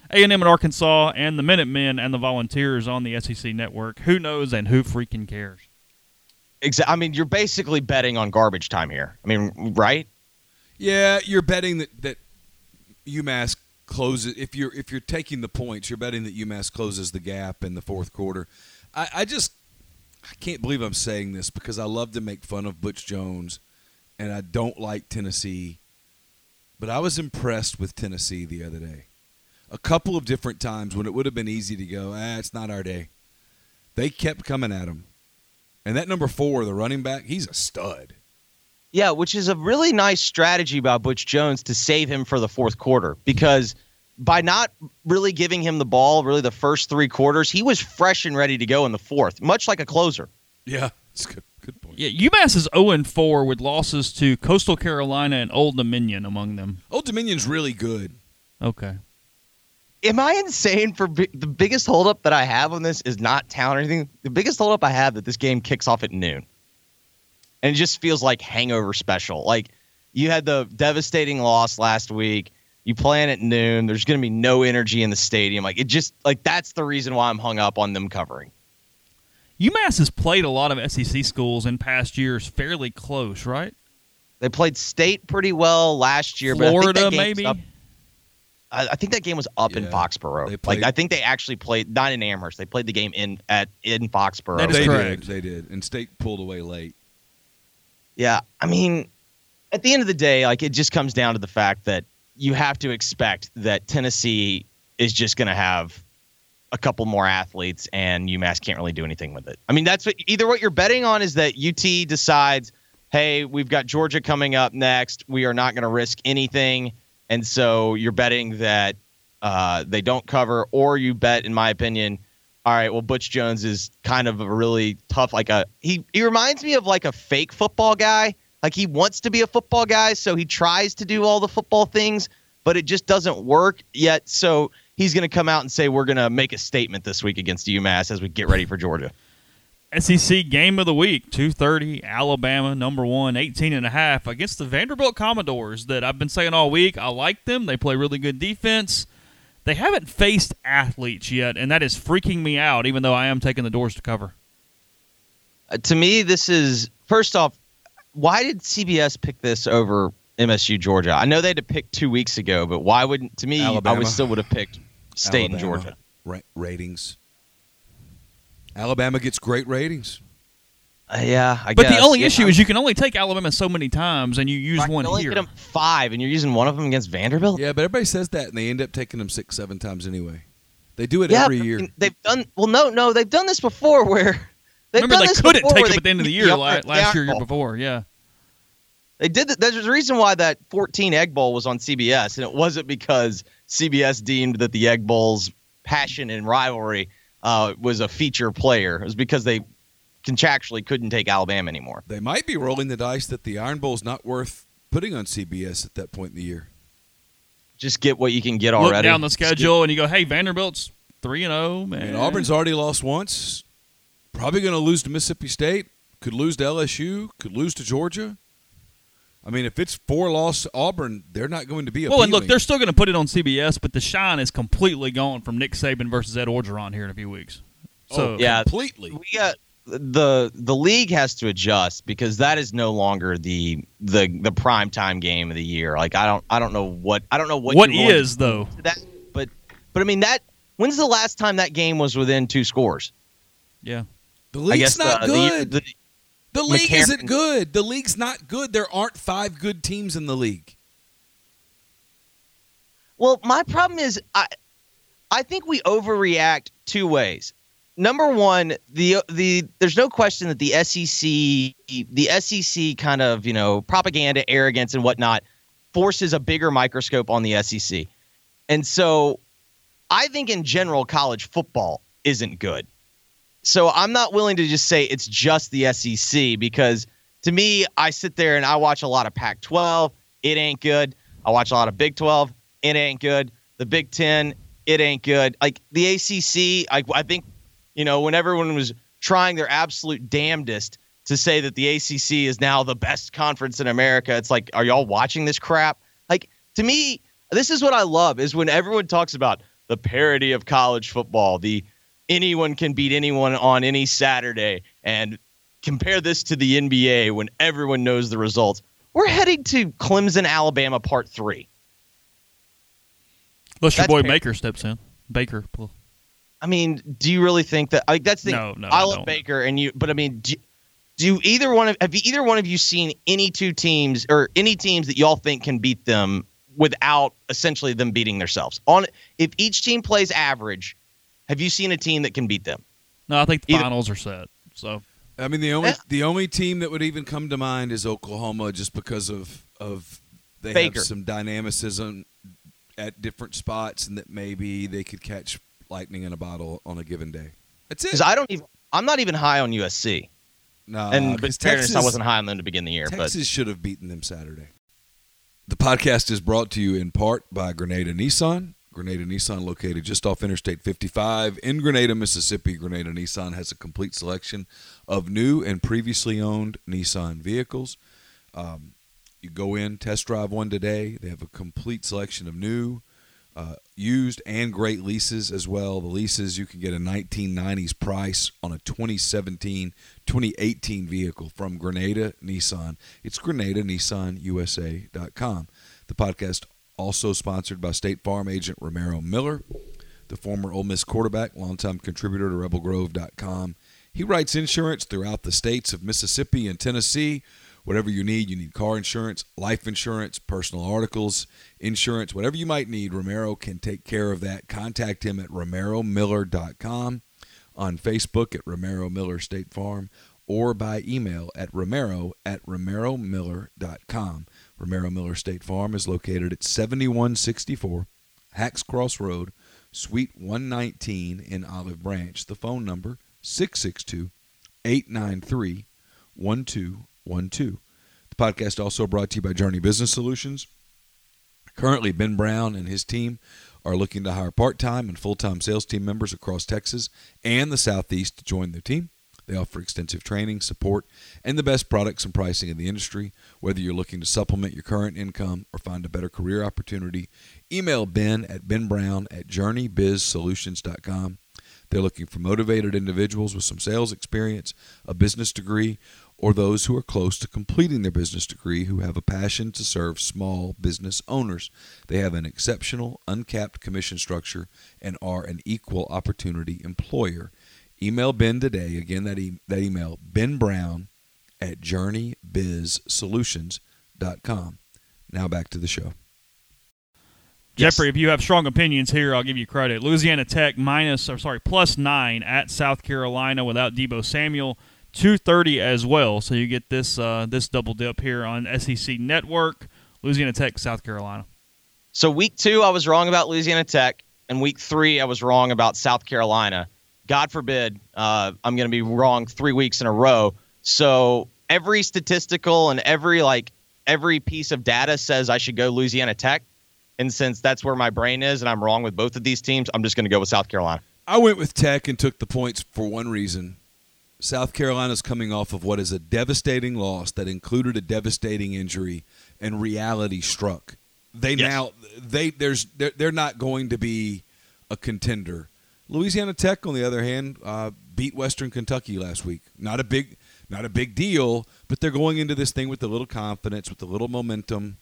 A and M and Arkansas and the Minutemen and the Volunteers on the S E C network. Who knows and who freaking cares? Exactly. I mean, you're basically betting on garbage time here. I mean, right? Yeah, you're betting that, that UMass closes. If you're if you're taking the points, you're betting that UMass closes the gap in the fourth quarter. I, I just I can't believe I'm saying this because I love to make fun of Butch Jones, and I don't like Tennessee. But I was impressed with Tennessee the other day. A couple of different times when it would have been easy to go, ah, it's not our day. They kept coming at him. And that number four, the running back, he's a stud. Yeah, which is a really nice strategy by Butch Jones to save him for the fourth quarter because by not really giving him the ball really the first three quarters, he was fresh and ready to go in the fourth, much like a closer. Yeah, that's a good, good point. Yeah, UMass is oh and four with losses to Coastal Carolina and Old Dominion among them. Old Dominion's really good. Okay. Am I insane for bi- the biggest holdup that I have on this is not talent or anything? The biggest holdup I have that this game kicks off at noon. And it just feels like hangover special. Like you had the devastating loss last week. You plan at noon. There's going to be no energy in the stadium. Like it just like that's the reason why I'm hung up on them covering. UMass has played a lot of S E C schools in past years fairly close, right? They played State pretty well last year. Florida, but I think that maybe? up, I, I think that game was up Yeah, in Foxborough. they played- Like I think they actually played not in Amherst. They played the game in at in Foxborough. That is They correct. did. They did. And State pulled away late. Yeah, I mean, at the end of the day, like it just comes down to the fact that you have to expect that Tennessee is just going to have a couple more athletes, and UMass can't really do anything with it. I mean, that's what either what you're betting on is that U T decides, hey, we've got Georgia coming up next. We are not going to risk anything, and so you're betting that uh, they don't cover, or you bet, in my opinion, all right, well, Butch Jones is kind of a really tough, like a he. He reminds me of like a fake football guy. Like he wants to be a football guy, so he tries to do all the football things, but it just doesn't work yet. So he's going to come out and say we're going to make a statement this week against UMass as we get ready for Georgia. S E C game of the week, two thirty, Alabama, number one, eighteen and a half against the Vanderbilt Commodores that I've been saying all week. I like them. They play really good defense. They haven't faced athletes yet, and that is freaking me out, even though I am taking the Doors to cover. Uh, to me, this is, first off, why did C B S pick this over M S U Georgia? I know they had to pick two weeks ago, but why wouldn't, to me, Alabama. I would still would have picked State Alabama. and Georgia. Ra- ratings. Alabama gets great ratings. Uh, yeah, I But guess. the only Yeah, issue I'm- is you can only take Alabama so many times, and you use Right, one you only here. get them five, and you're using one of them against Vanderbilt? Yeah, but everybody says that, and they end up taking them six, seven times anyway. They do it Yeah, every but, I year. mean, they've done well. No, no, they've done this before. Where they've Remember, done they this couldn't before take where them they at the end of the beat year the la- Iron- the last year, Iron year Bowl. before. Yeah. They did. That. There's a reason why that fourteen Egg Bowl was on C B S, and it wasn't because C B S deemed that the Egg Bowl's passion and rivalry uh, was a feature player. It was because they contractually couldn't take Alabama anymore. They might be rolling the dice that the Iron Bowl's not worth putting on C B S at that point in the year. Just get what you can get Look already. down the schedule, and you go, hey, Vanderbilt's three and oh, man. And Auburn's already lost once. Probably going to lose to Mississippi State. Could lose to L S U. Could lose to Georgia. I mean, if it's four loss Auburn, they're not going to be appealing. Well, and look, they're still going to put it on C B S, but the shine is completely gone from Nick Saban versus Ed Orgeron here in a few weeks. So oh, yeah. completely. We got the the league has to adjust because that is no longer the the the prime time game of the year. Like I don't I don't know what I don't know what what you're going is though? to that, but but I mean that when's the last time that game was within two scores? Yeah. The I league's guess not the, good. The, The, the league McCarron- isn't good. The league's not good. There aren't five good teams in the league. Well, my problem is I I think we overreact two ways. Number one, the the there's no question that the S E C the S E C kind of, you know, propaganda, arrogance and whatnot forces a bigger microscope on the S E C. And so I think in general college football isn't good. So I'm not willing to just say it's just the S E C because to me, I sit there and I watch a lot of Pac twelve. It ain't good. I watch a lot of Big twelve. It ain't good. The Big Ten, it ain't good. Like the A C C, I, I think, you know, when everyone was trying their absolute damnedest to say that the A C C is now the best conference in America, it's like, are y'all watching this crap? Like, to me, this is what I love is when everyone talks about, the parody of college football, the anyone can beat anyone on any Saturday, and compare this to the N B A when everyone knows the results. We're heading to Clemson, Alabama, part three. Unless your That's boy fair. Baker steps in. Baker. Well, I mean, do you really think that? Like, that's the No, no, I I love don't. Baker, and you. But I mean, do, do either one of have you, either one of you seen any two teams or any teams that y'all think can beat them without essentially them beating themselves? On if each team plays average, have you seen a team that can beat them? no, I think the Either- finals are set. So I mean, the only Yeah. the only team that would even come to mind is Oklahoma, just because of of they Baker. have some dynamicism at different spots, and that maybe they could catch lightning in a bottle on a given day. That's it. Because I don't even. I'm not even high on U S C, No, and but in 'cause fairness, Texas, I wasn't high on them to begin the year. Texas should have beaten them Saturday. The podcast is brought to you in part by Grenada Nissan. Grenada Nissan, located just off Interstate fifty-five in Grenada, Mississippi. Grenada Nissan has a complete selection of new and previously owned Nissan vehicles. Um, you go in, test drive one today. They have a complete selection of new, uh, used, and great leases as well. The leases, you can get a nineteen nineties price on a twenty seventeen, twenty eighteen vehicle from Grenada Nissan. It's Grenada Nissan U S A dot com. The podcast also sponsored by State Farm agent Romero Miller, the former Ole Miss quarterback, longtime contributor to rebel grove dot com. He writes insurance throughout the states of Mississippi and Tennessee. Whatever you need, you need car insurance, life insurance, personal articles, insurance, whatever you might need, Romero can take care of that. Contact him at romero miller dot com, on Facebook at Romero Miller State Farm, or by email at romero at romero miller dot com. Romero Miller State Farm is located at seventy-one sixty-four Hacks Cross Road, Suite one nineteen in Olive Branch. The phone number, six six two, eight nine three, one two one two. The podcast also brought to you by Journey Business Solutions. Currently, Ben Brown and his team are looking to hire part-time and full-time sales team members across Texas and the Southeast to join their team. They offer extensive training, support, and the best products and pricing in the industry. Whether you're looking to supplement your current income or find a better career opportunity, email Ben at ben brown at journey biz solutions dot com. They're looking for motivated individuals with some sales experience, a business degree, or those who are close to completing their business degree who have a passion to serve small business owners. They have an exceptional, uncapped commission structure and are an equal opportunity employer. Email Ben today. Again, that, e- that email, ben brown at journey biz solutions dot com. Now back to the show. Jeffrey, if you have strong opinions here, I'll give you credit. Louisiana Tech minus, or sorry, plus nine at South Carolina without Deebo Samuel, two thirty as well. So you get this uh, this double dip here on S E C Network. Louisiana Tech, South Carolina. So week two, I was wrong about Louisiana Tech, and week three, I was wrong about South Carolina. God forbid, uh, I'm going to be wrong three weeks in a row. So every statistical and every like every piece of data says I should go Louisiana Tech. And since that's where my brain is and I'm wrong with both of these teams, I'm just going to go with South Carolina. I went with Tech and took the points for one reason. South Carolina's coming off of what is a devastating loss that included a devastating injury, and reality struck. They Yes. now they there's they're, they're not going to be a contender. Louisiana Tech, on the other hand, uh, beat Western Kentucky last week. Not a big not a big deal, but they're going into this thing with a little confidence, with a little momentum.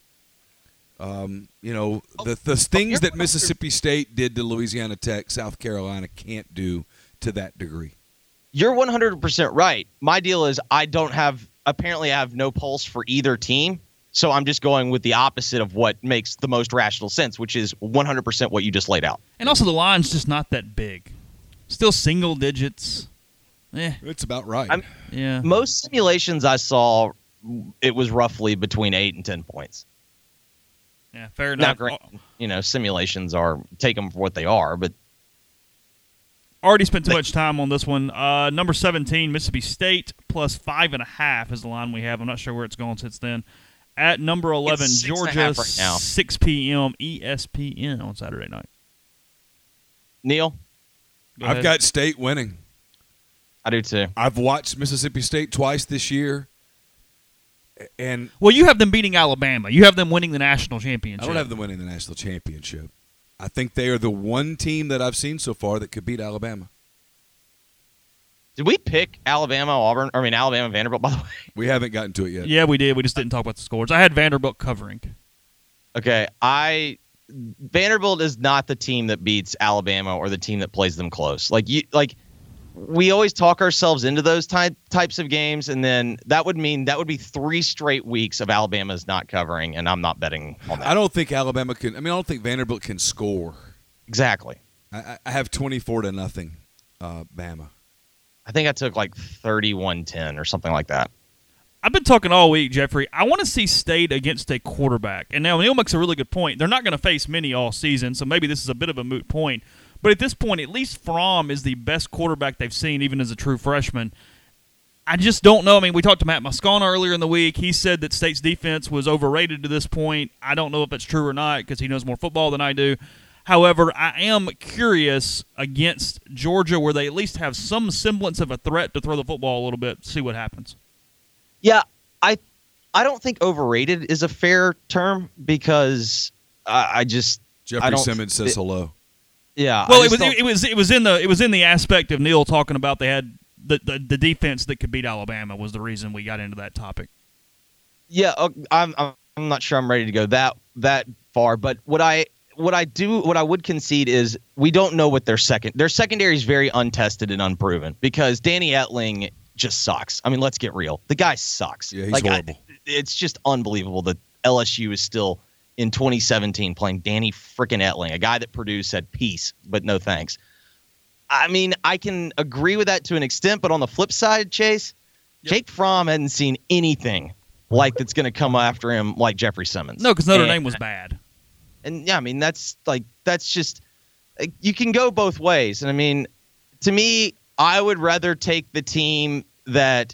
Um, you know, the the things that Mississippi State did to Louisiana Tech, South Carolina can't do to that degree. You're one hundred percent right. My deal is I don't have apparently I have no pulse for either team. So I'm just going with the opposite of what makes the most rational sense, which is one hundred percent what you just laid out. And also the line's just not that big. Still single digits. Eh, It's about right. I'm- yeah. Most simulations I saw, it was roughly between eight and ten points. Yeah, fair Now, enough. granted, you know, simulations are take them for what they are, but Already spent too much time on this one. Uh, number seventeen, Mississippi State, plus five and a half is the line we have. I'm not sure where it's gone since then. At number eleven, It's six and a Georgia, half right now. six p.m. E S P N on Saturday night. Neil, Go I've ahead. got State winning. I do too. I've watched Mississippi State twice this year, and Well, you have them beating Alabama. You have them winning the national championship. I don't have them winning the national championship. I think they are the one team that I've seen so far that could beat Alabama. Did we pick Alabama, Auburn? I mean, Alabama, Vanderbilt, by the way? We haven't gotten to it yet. Yeah, we did. We just didn't talk about the scores. I had Vanderbilt covering. Okay, I Vanderbilt is not the team that beats Alabama or the team that plays them close. Like you, like we always talk ourselves into those ty- types of games, and then that would mean that would be three straight weeks of Alabama's not covering, and I'm not betting on that. I don't think Alabama can. I mean, I don't think Vanderbilt can score. Exactly. I, I have twenty-four to nothing, uh, Bama. I think I took like thirty-one ten or something like that. I've been talking all week, Jeffrey. I want to see State against a quarterback. And now Neil makes a really good point. They're not going to face many all season, so maybe this is a bit of a moot point. But at this point, at least Fromm is the best quarterback they've seen, even as a true freshman. I just don't know. I mean, we talked to Matt Moscona earlier in the week. He said that State's defense was overrated to this point. I don't know if that's true or not because he knows more football than I do. However, I am curious against Georgia where they at least have some semblance of a threat to throw the football a little bit, see what happens. Yeah, I I don't think overrated is a fair term because I, I just Jeffrey I don't, Simmons says it, hello. Yeah. Well, I it was don't, it, it was it was in the it was in the aspect of Neil talking about they had the, the the defense that could beat Alabama was the reason we got into that topic. Yeah, I'm I'm not sure I'm ready to go that that far, but what I what I do what I would concede is we don't know what their second their secondary is very untested and unproven because Danny Etling just sucks. I mean, let's get real. The guy sucks. Yeah, he's like, horrible. I, it's just unbelievable that L S U is still in twenty seventeen playing Danny freaking Etling, a guy that Purdue said peace, but no thanks. I mean, I can agree with that to an extent, but on the flip side, Chase, yep. Jake Fromm hadn't seen anything like that's going to come after him like Jeffrey Simmons. No, because Notre and, Dame was bad. And yeah, I mean, that's like that's just like, you can go both ways. And I mean, to me, I would rather take the team that,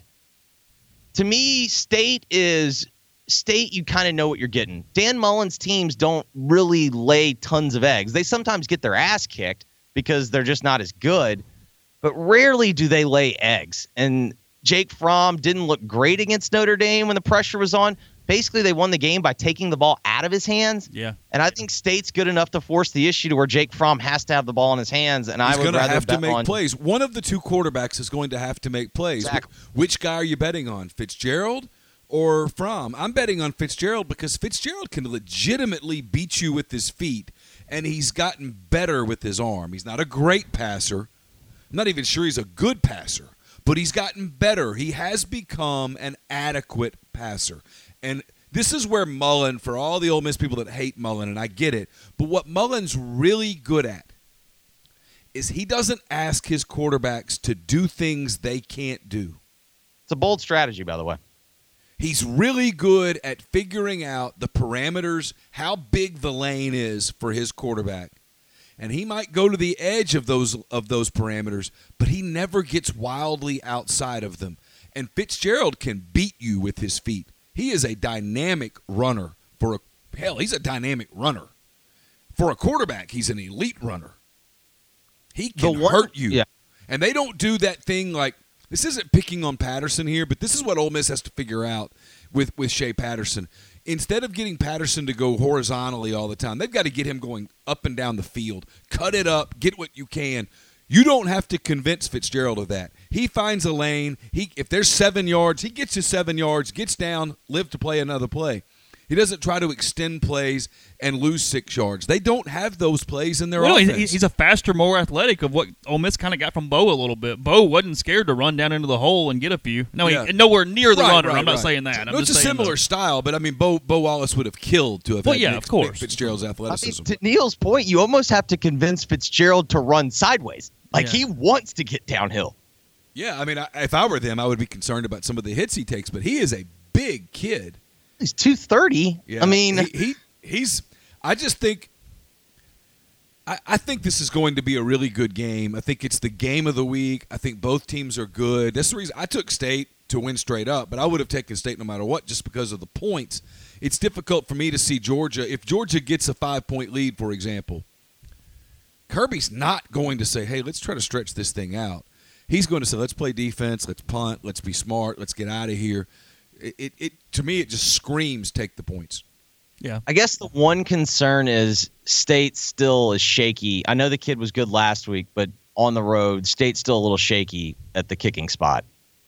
to me, State is State. You kind of know what you're getting. Dan Mullen's teams don't really lay tons of eggs. They sometimes get their ass kicked because they're just not as good, but rarely do they lay eggs. And Jake Fromm didn't look great against Notre Dame when the pressure was on. Basically, they won the game by taking the ball out of his hands. Yeah. And I think State's good enough to force the issue to where Jake Fromm has to have the ball in his hands. And He's I would rather have bet to make on plays. One of the two quarterbacks is going to have to make plays. Exactly. Which guy are you betting on, Fitzgerald or Fromm? I'm betting on Fitzgerald because Fitzgerald can legitimately beat you with his feet, and he's gotten better with his arm. He's not a great passer. I'm not even sure he's a good passer, but he's gotten better. He has become an adequate passer. And this is where Mullen, for all the Ole Miss people that hate Mullen, and I get it, but what Mullen's really good at is he doesn't ask his quarterbacks to do things they can't do. It's a bold strategy, by the way. He's really good at figuring out the parameters, how big the lane is for his quarterback. And he might go to the edge of those of those parameters, but he never gets wildly outside of them. And Fitzgerald can beat you with his feet. He is a dynamic runner. For a hell, he's a dynamic runner. For a quarterback, he's an elite runner. He can one, hurt you. Yeah. And they don't do that thing like, this isn't picking on Patterson here, but this is what Ole Miss has to figure out with, with Shea Patterson. Instead of getting Patterson to go horizontally all the time, they've got to get him going up and down the field. Cut it up. Get what you can. You don't have to convince Fitzgerald of that. He finds a lane. He if there's seven yards, he gets his seven yards, gets down, live to play another play. He doesn't try to extend plays and lose six yards. They don't have those plays in their well, offense. He's, he's a faster, more athletic of what Ole Miss kind of got from Bo a little bit. Bo wasn't scared to run down into the hole and get a few. No, yeah. he, nowhere near the right, runner. Right, I'm not right. saying that. I'm no, it's just a saying similar the, style, but I mean, Bo Bo Wallace would have killed to have well, had yeah, Nick, of course. Nick Fitzgerald's athleticism. I mean, to Neil's point, you almost have to convince Fitzgerald to run sideways. Like, Yeah. he wants to get downhill. Yeah, I mean, I, if I were them, I would be concerned about some of the hits he takes, but he is a big kid. He's two thirty. Yeah. I mean, he, he he's. I just think. I, I think this is going to be a really good game. I think it's the game of the week. I think both teams are good. That's the reason I took State to win straight up, but I would have taken State no matter what, just because of the points. It's difficult for me to see Georgia if Georgia gets a five-point lead, for example. Kirby's not going to say, "Hey, let's try to stretch this thing out." He's going to say, "Let's play defense. Let's punt. Let's be smart. Let's get out of here." It, it, it to me, it just screams take the points. Yeah. I guess the one concern is State still is shaky. I know the kid was good last week, but on the road, State's still a little shaky at the kicking spot.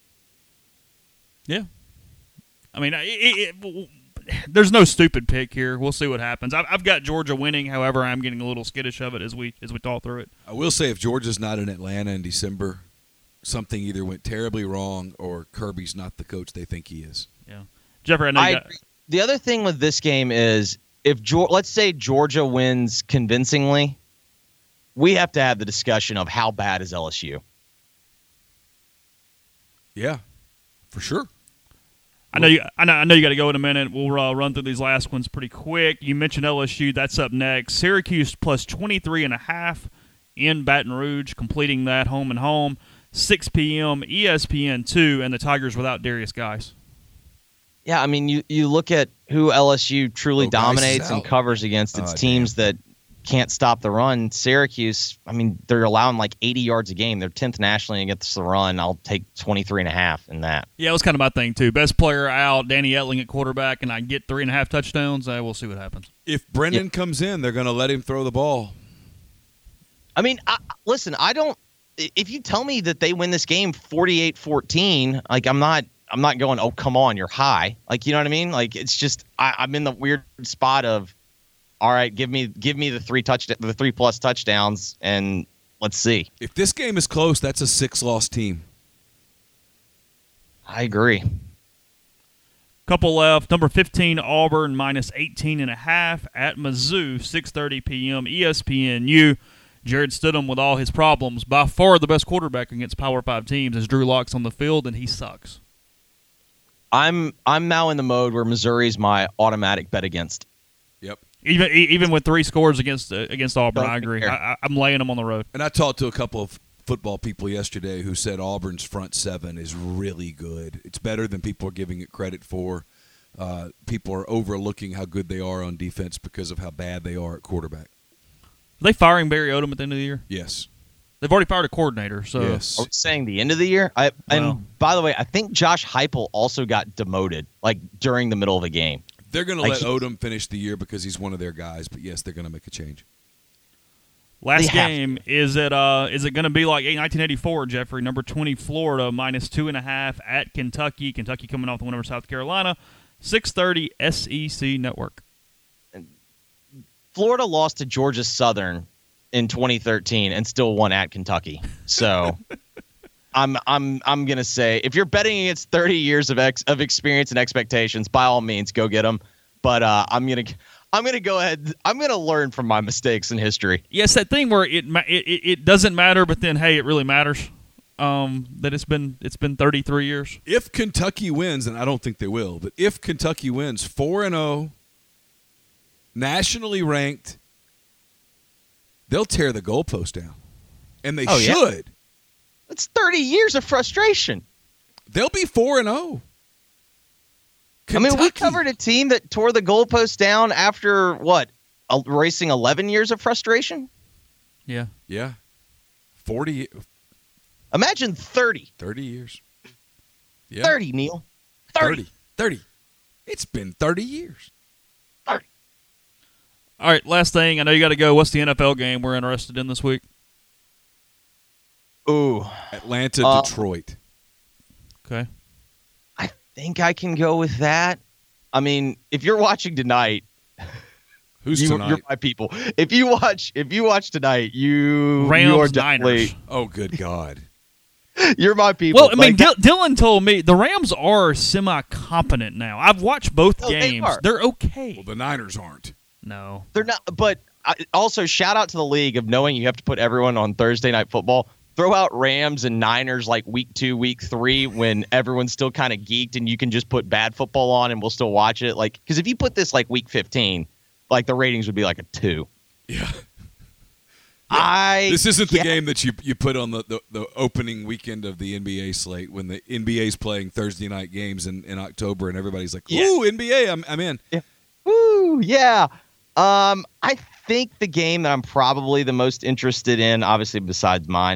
Yeah. I mean, it, it, it, there's no stupid pick here. We'll see what happens. I've, I've got Georgia winning. However, I'm getting a little skittish of it as we as we talk through it. I will say if Georgia's not in Atlanta in December, something either went terribly wrong or Kirby's not the coach they think he is. Yeah. Jeffrey, I know you I got agree. The other thing with this game is if Geor- let's say Georgia wins convincingly, we have to have the discussion of how bad is L S U. Yeah, for sure. I know you. I know, I know you got to go in a minute. We'll uh, run through these last ones pretty quick. You mentioned L S U. That's up next. Syracuse plus twenty-three and a half in Baton Rouge, completing that home and home. six p.m. E S P N two, and the Tigers without Darius Guice. Yeah, I mean, you, you look at who L S U truly Oh, Guice is dominates and out. covers against. It's Oh, teams that can't stop the run. Syracuse, I mean, they're allowing like eighty yards a game. They're tenth nationally against the run. I'll take twenty-three and a half in that. Yeah, it was kind of my thing, too. Best player out, Danny Etling at quarterback, and I get three and a half touchdowns. Uh, we'll see what happens. If Brennan comes in, they're going to let him throw the ball. I mean, I, listen, I don't – if you tell me that they win this game forty-eight fourteen, like I'm not I'm not going, oh, come on, you're high. Like, you know what I mean? Like, it's just I, I'm in the weird spot of, all right, give me give me the three touch the three plus touchdowns and let's see. If this game is close, that's a six-loss team. I agree. Couple left. Number fifteen, Auburn, minus eighteen and a half at Mizzou, six thirty p.m. E S P N U. Jared Stidham, with all his problems, by far the best quarterback against Power Five teams, as Drew Lock's on the field, and he sucks. I'm I'm now in the mode where Missouri's my automatic bet against. Yep. Even even with three scores against uh, against Auburn, Don't I agree. care. I, I, I'm laying them on the road. And I talked to a couple of football people yesterday who said Auburn's front seven is really good. It's better than people are giving it credit for. Uh, people are overlooking how good they are on defense because of how bad they are at quarterback. Are they firing Barry Odom at the end of the year? Yes. They've already fired a coordinator. So Yes. Are we saying the end of the year? I Wow. and by the way, I think Josh Heupel also got demoted like during the middle of a game. They're going to Like let he- Odom finish the year because he's one of their guys, but yes, they're going to make a change. last They have game is it uh is it going to be like nineteen eighty-four? Jeffrey, number twenty, Florida, minus two and a half at Kentucky. Kentucky coming off the win over South Carolina. six thirty S E C Network. Florida lost to Georgia Southern in twenty thirteen and still won at Kentucky. So I'm I'm I'm gonna say if you're betting against thirty years of ex, of experience and expectations, by all means go get them. But uh, I'm gonna I'm gonna go ahead. I'm gonna learn from my mistakes in history. Yes, that thing where it, ma- it it it doesn't matter, but then hey, it really matters. Um, that it's been it's been thirty-three years. If Kentucky wins, and I don't think they will, but if Kentucky wins four and oh, nationally ranked, they'll tear the goalpost down. And they Oh, yeah. should. It's thirty years of frustration. They'll be four and oh. I mean, we covered a team that tore the goalpost down after what, a, racing eleven years of frustration. Yeah. Yeah. forty, Imagine thirty. thirty years. Yeah. thirty, Neil. thirty. thirty. thirty. It's been thirty years. All right, last thing. I know you got to go. What's the N F L game we're interested in this week? Ooh. Atlanta, Uh, Detroit. Okay. I think I can go with that. I mean, if you're watching tonight, Who's you, tonight? you're my people. If you watch, if you watch tonight, you Rams, you are Niners. definitely Oh, good God. you're my people. Well, I mean, Like, Dil- Dylan told me the Rams are semi-competent now. I've watched both No, they games. are. They're okay. Well, the Niners aren't. No. they're not. But I, also, shout out to the league of knowing you have to put everyone on Thursday Night Football. Throw out Rams and Niners like week two, week three, when everyone's still kind of geeked, and you can just put bad football on, and we'll still watch it. Like, because if you put this like week fifteen, like the ratings would be like a two. Yeah. I This isn't the yeah. game that you you put on the, the, the opening weekend of the N B A slate when the N B A's playing Thursday night games in, in October and everybody's like, Yeah. ooh, N B A, I'm, I'm in. Woo, yeah. Um, I think the game that I'm probably the most interested in, obviously besides mine,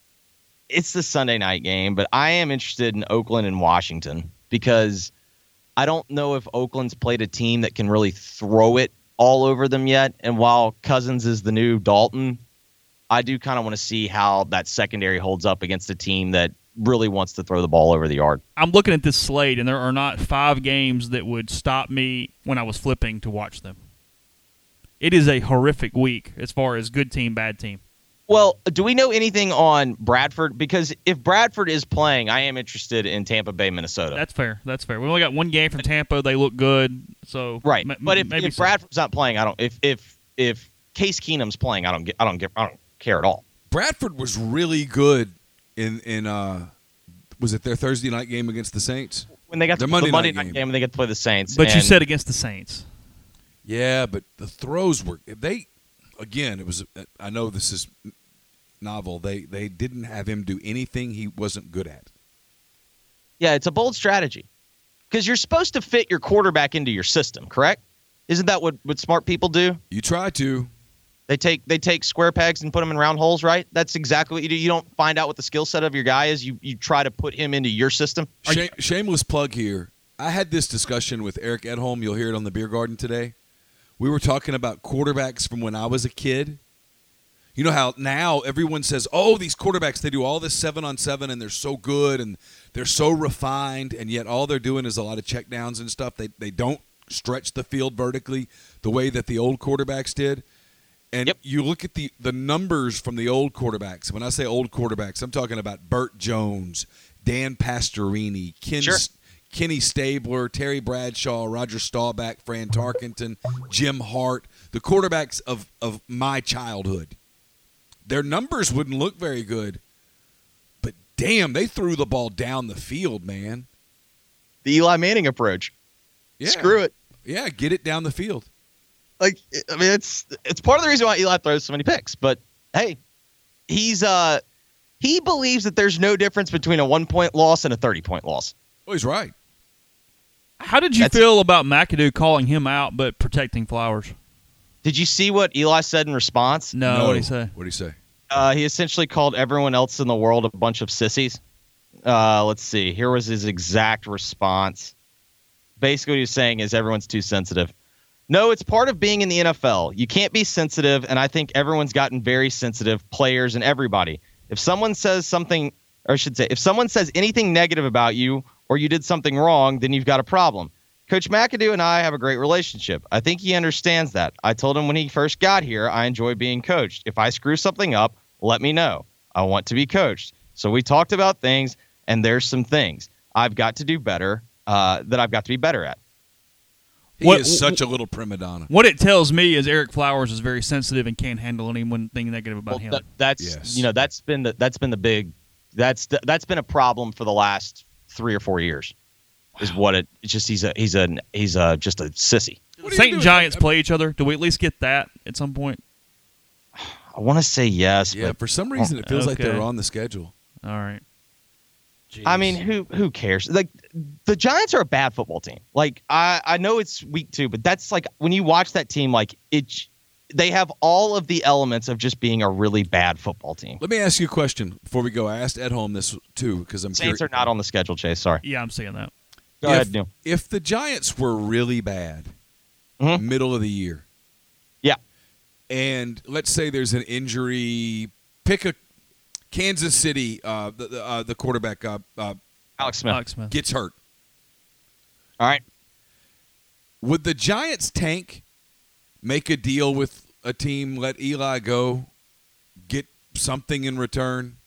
it's the Sunday night game, but I am interested in Oakland and Washington because I don't know if Oakland's played a team that can really throw it all over them yet. And while Cousins is the new Dalton, I do kind of want to see how that secondary holds up against a team that really wants to throw the ball over the yard. I'm looking at this slate, and there are not five games that would stop me when I was flipping to watch them. It is a horrific week as far as good team, bad team. Well, do we know anything on Bradford? Because if Bradford is playing, I am interested in Tampa Bay, Minnesota. That's fair. That's fair. We only got one game from Tampa. They look good. So right. M- but if, maybe if so. Bradford's not playing, I don't. If if if Case Keenum's playing, I don't get. I don't get. I don't care at all. Bradford was really good in in uh, was it their Thursday night game against the Saints? When they got Their the Monday the Monday night night game. game, and they get to play the Saints. But you and- said against the Saints. Yeah, but the throws were they again. It was. I know this is novel. They they didn't have him do anything he wasn't good at. Yeah, it's a bold strategy because you're supposed to fit your quarterback into your system, correct? Isn't that what, what smart people do? You try to. They take they take square pegs and put them in round holes, right? That's exactly what you do. You don't find out what the skill set of your guy is. You you try to put him into your system. Shame, shameless plug here. I had this discussion with Eric Edholm. You'll hear it on the Beer Garden today. We were talking about quarterbacks from when I was a kid. You know how now everyone says, oh, these quarterbacks, they do all this seven on seven and they're so good and they're so refined, and yet all they're doing is a lot of checkdowns and stuff. They they don't stretch the field vertically the way that the old quarterbacks did. And Yep. you look at the, the numbers from the old quarterbacks. When I say old quarterbacks, I'm talking about Burt Jones, Dan Pastorini, Ken, Sure. Kenny Stabler, Terry Bradshaw, Roger Staubach, Fran Tarkenton, Jim Hart, the quarterbacks of, of my childhood. Their numbers wouldn't look very good, but damn, they threw the ball down the field, man. The Eli Manning approach. Yeah. Screw it. Yeah, get it down the field. Like, I mean, it's it's part of the reason why Eli throws so many picks. But hey, he's uh he believes that there's no difference between a one point loss and a thirty point loss. Oh, he's right. How did you That's- feel about McAdoo calling him out but protecting Flowers? Did you see what Eli said in response? No, what did he say? What did he say? Uh, he essentially called everyone else in the world a bunch of sissies. Uh, let's see. Here was his exact response. Basically, what he was saying is everyone's too sensitive. No, it's part of being in the N F L. You can't be sensitive, and I think everyone's gotten very sensitive, players and everybody. If someone says something, or I should say, if someone says anything negative about you or you did something wrong, then you've got a problem. Coach McAdoo and I have a great relationship. I think he understands that. I told him when he first got here, I enjoy being coached. If I screw something up, let me know. I want to be coached. So we talked about things, and there's some things I've got to do better uh, that I've got to be better at. He What- is such a little prima donna. What it tells me is Eric Flowers is very sensitive and can't handle anyone thing negative about Well, him. that, that's Yes. you know that's been the that's been the big that's the, that's been a problem for the last three or four years. Is what it it's just he's a he's a he's a just a sissy. What are you Saint and doing? Giants play each other. Do we at least get that at some point? I want to say yes, Yeah, but for some reason it feels like Okay. they're on the schedule. All right. I mean, who who cares? Like the Giants are a bad football team. Like I I know it's week two, but that's like when you watch that team, like it, they have all of the elements of just being a really bad football team. Let me ask you a question before we go. I asked Ed Home this too because I'm Saints curi- are not on the schedule, Chase. Sorry. Yeah, I'm seeing that. Go if, ahead, Neil. If the Giants were really bad, Mhm. middle of the year, Yeah. and let's say there's an injury, pick a Kansas City, uh, the the, uh, the quarterback uh, uh, Alex Smith. Alex Smith. gets hurt. All right. Would the Giants tank, make a deal with a team, let Eli go, get something in return?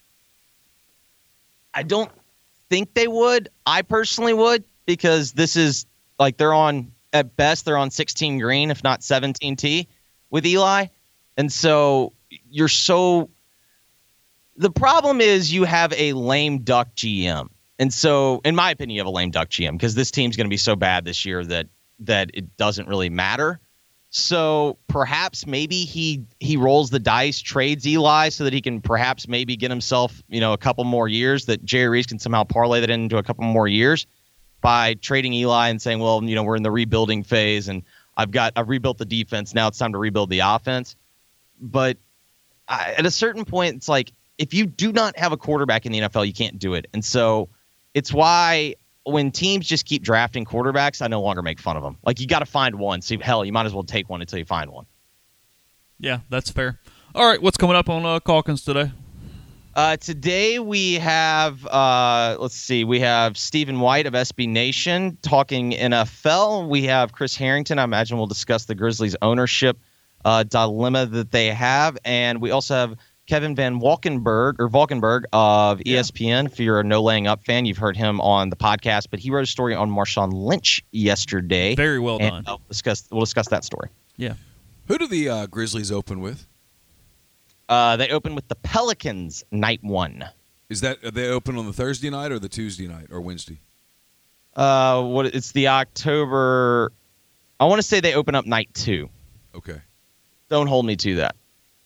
I don't think they would. I personally would because this is like they're on at best they're on sixteen green, if not seventeen T with Eli. And so you're so the problem is you have a lame duck G M. And so in my opinion, you have a lame duck G M because this team's going to be so bad this year that that it doesn't really matter. So perhaps maybe he he rolls the dice, trades Eli so that he can perhaps maybe get himself, you know, a couple more years, that Jerry Reese can somehow parlay that into a couple more years by trading Eli and saying, well, you know, we're in the rebuilding phase and I've got I've rebuilt the defense. Now it's time to rebuild the offense. But I, at a certain point, it's like if you do not have a quarterback in the N F L, you can't do it. And so it's why when teams just keep drafting quarterbacks, I no longer make fun of them. Like, you got to find one. So, hell, you might as well take one until you find one. Yeah, that's fair. All right, what's coming up on uh, Calkins today? Uh, today we have, uh, let's see, we have Stephen White of S B Nation talking N F L. We have Chris Harrington. I imagine we'll discuss the Grizzlies ownership uh, dilemma that they have. And we also have Kevin Van Valkenburg or Valkenburg of E S P N. Yeah. If you're a No Laying Up fan, you've heard him on the podcast, but he wrote a story on Marshawn Lynch yesterday. Very well done. We'll discuss, we'll discuss that story. Yeah. Who do the uh, Grizzlies open with? Uh, they open with the Pelicans night one. Is that are they open on the Thursday night or the Tuesday night or Wednesday? Uh, what it's the October. I want to say they open up night two. Okay. Don't hold me to that.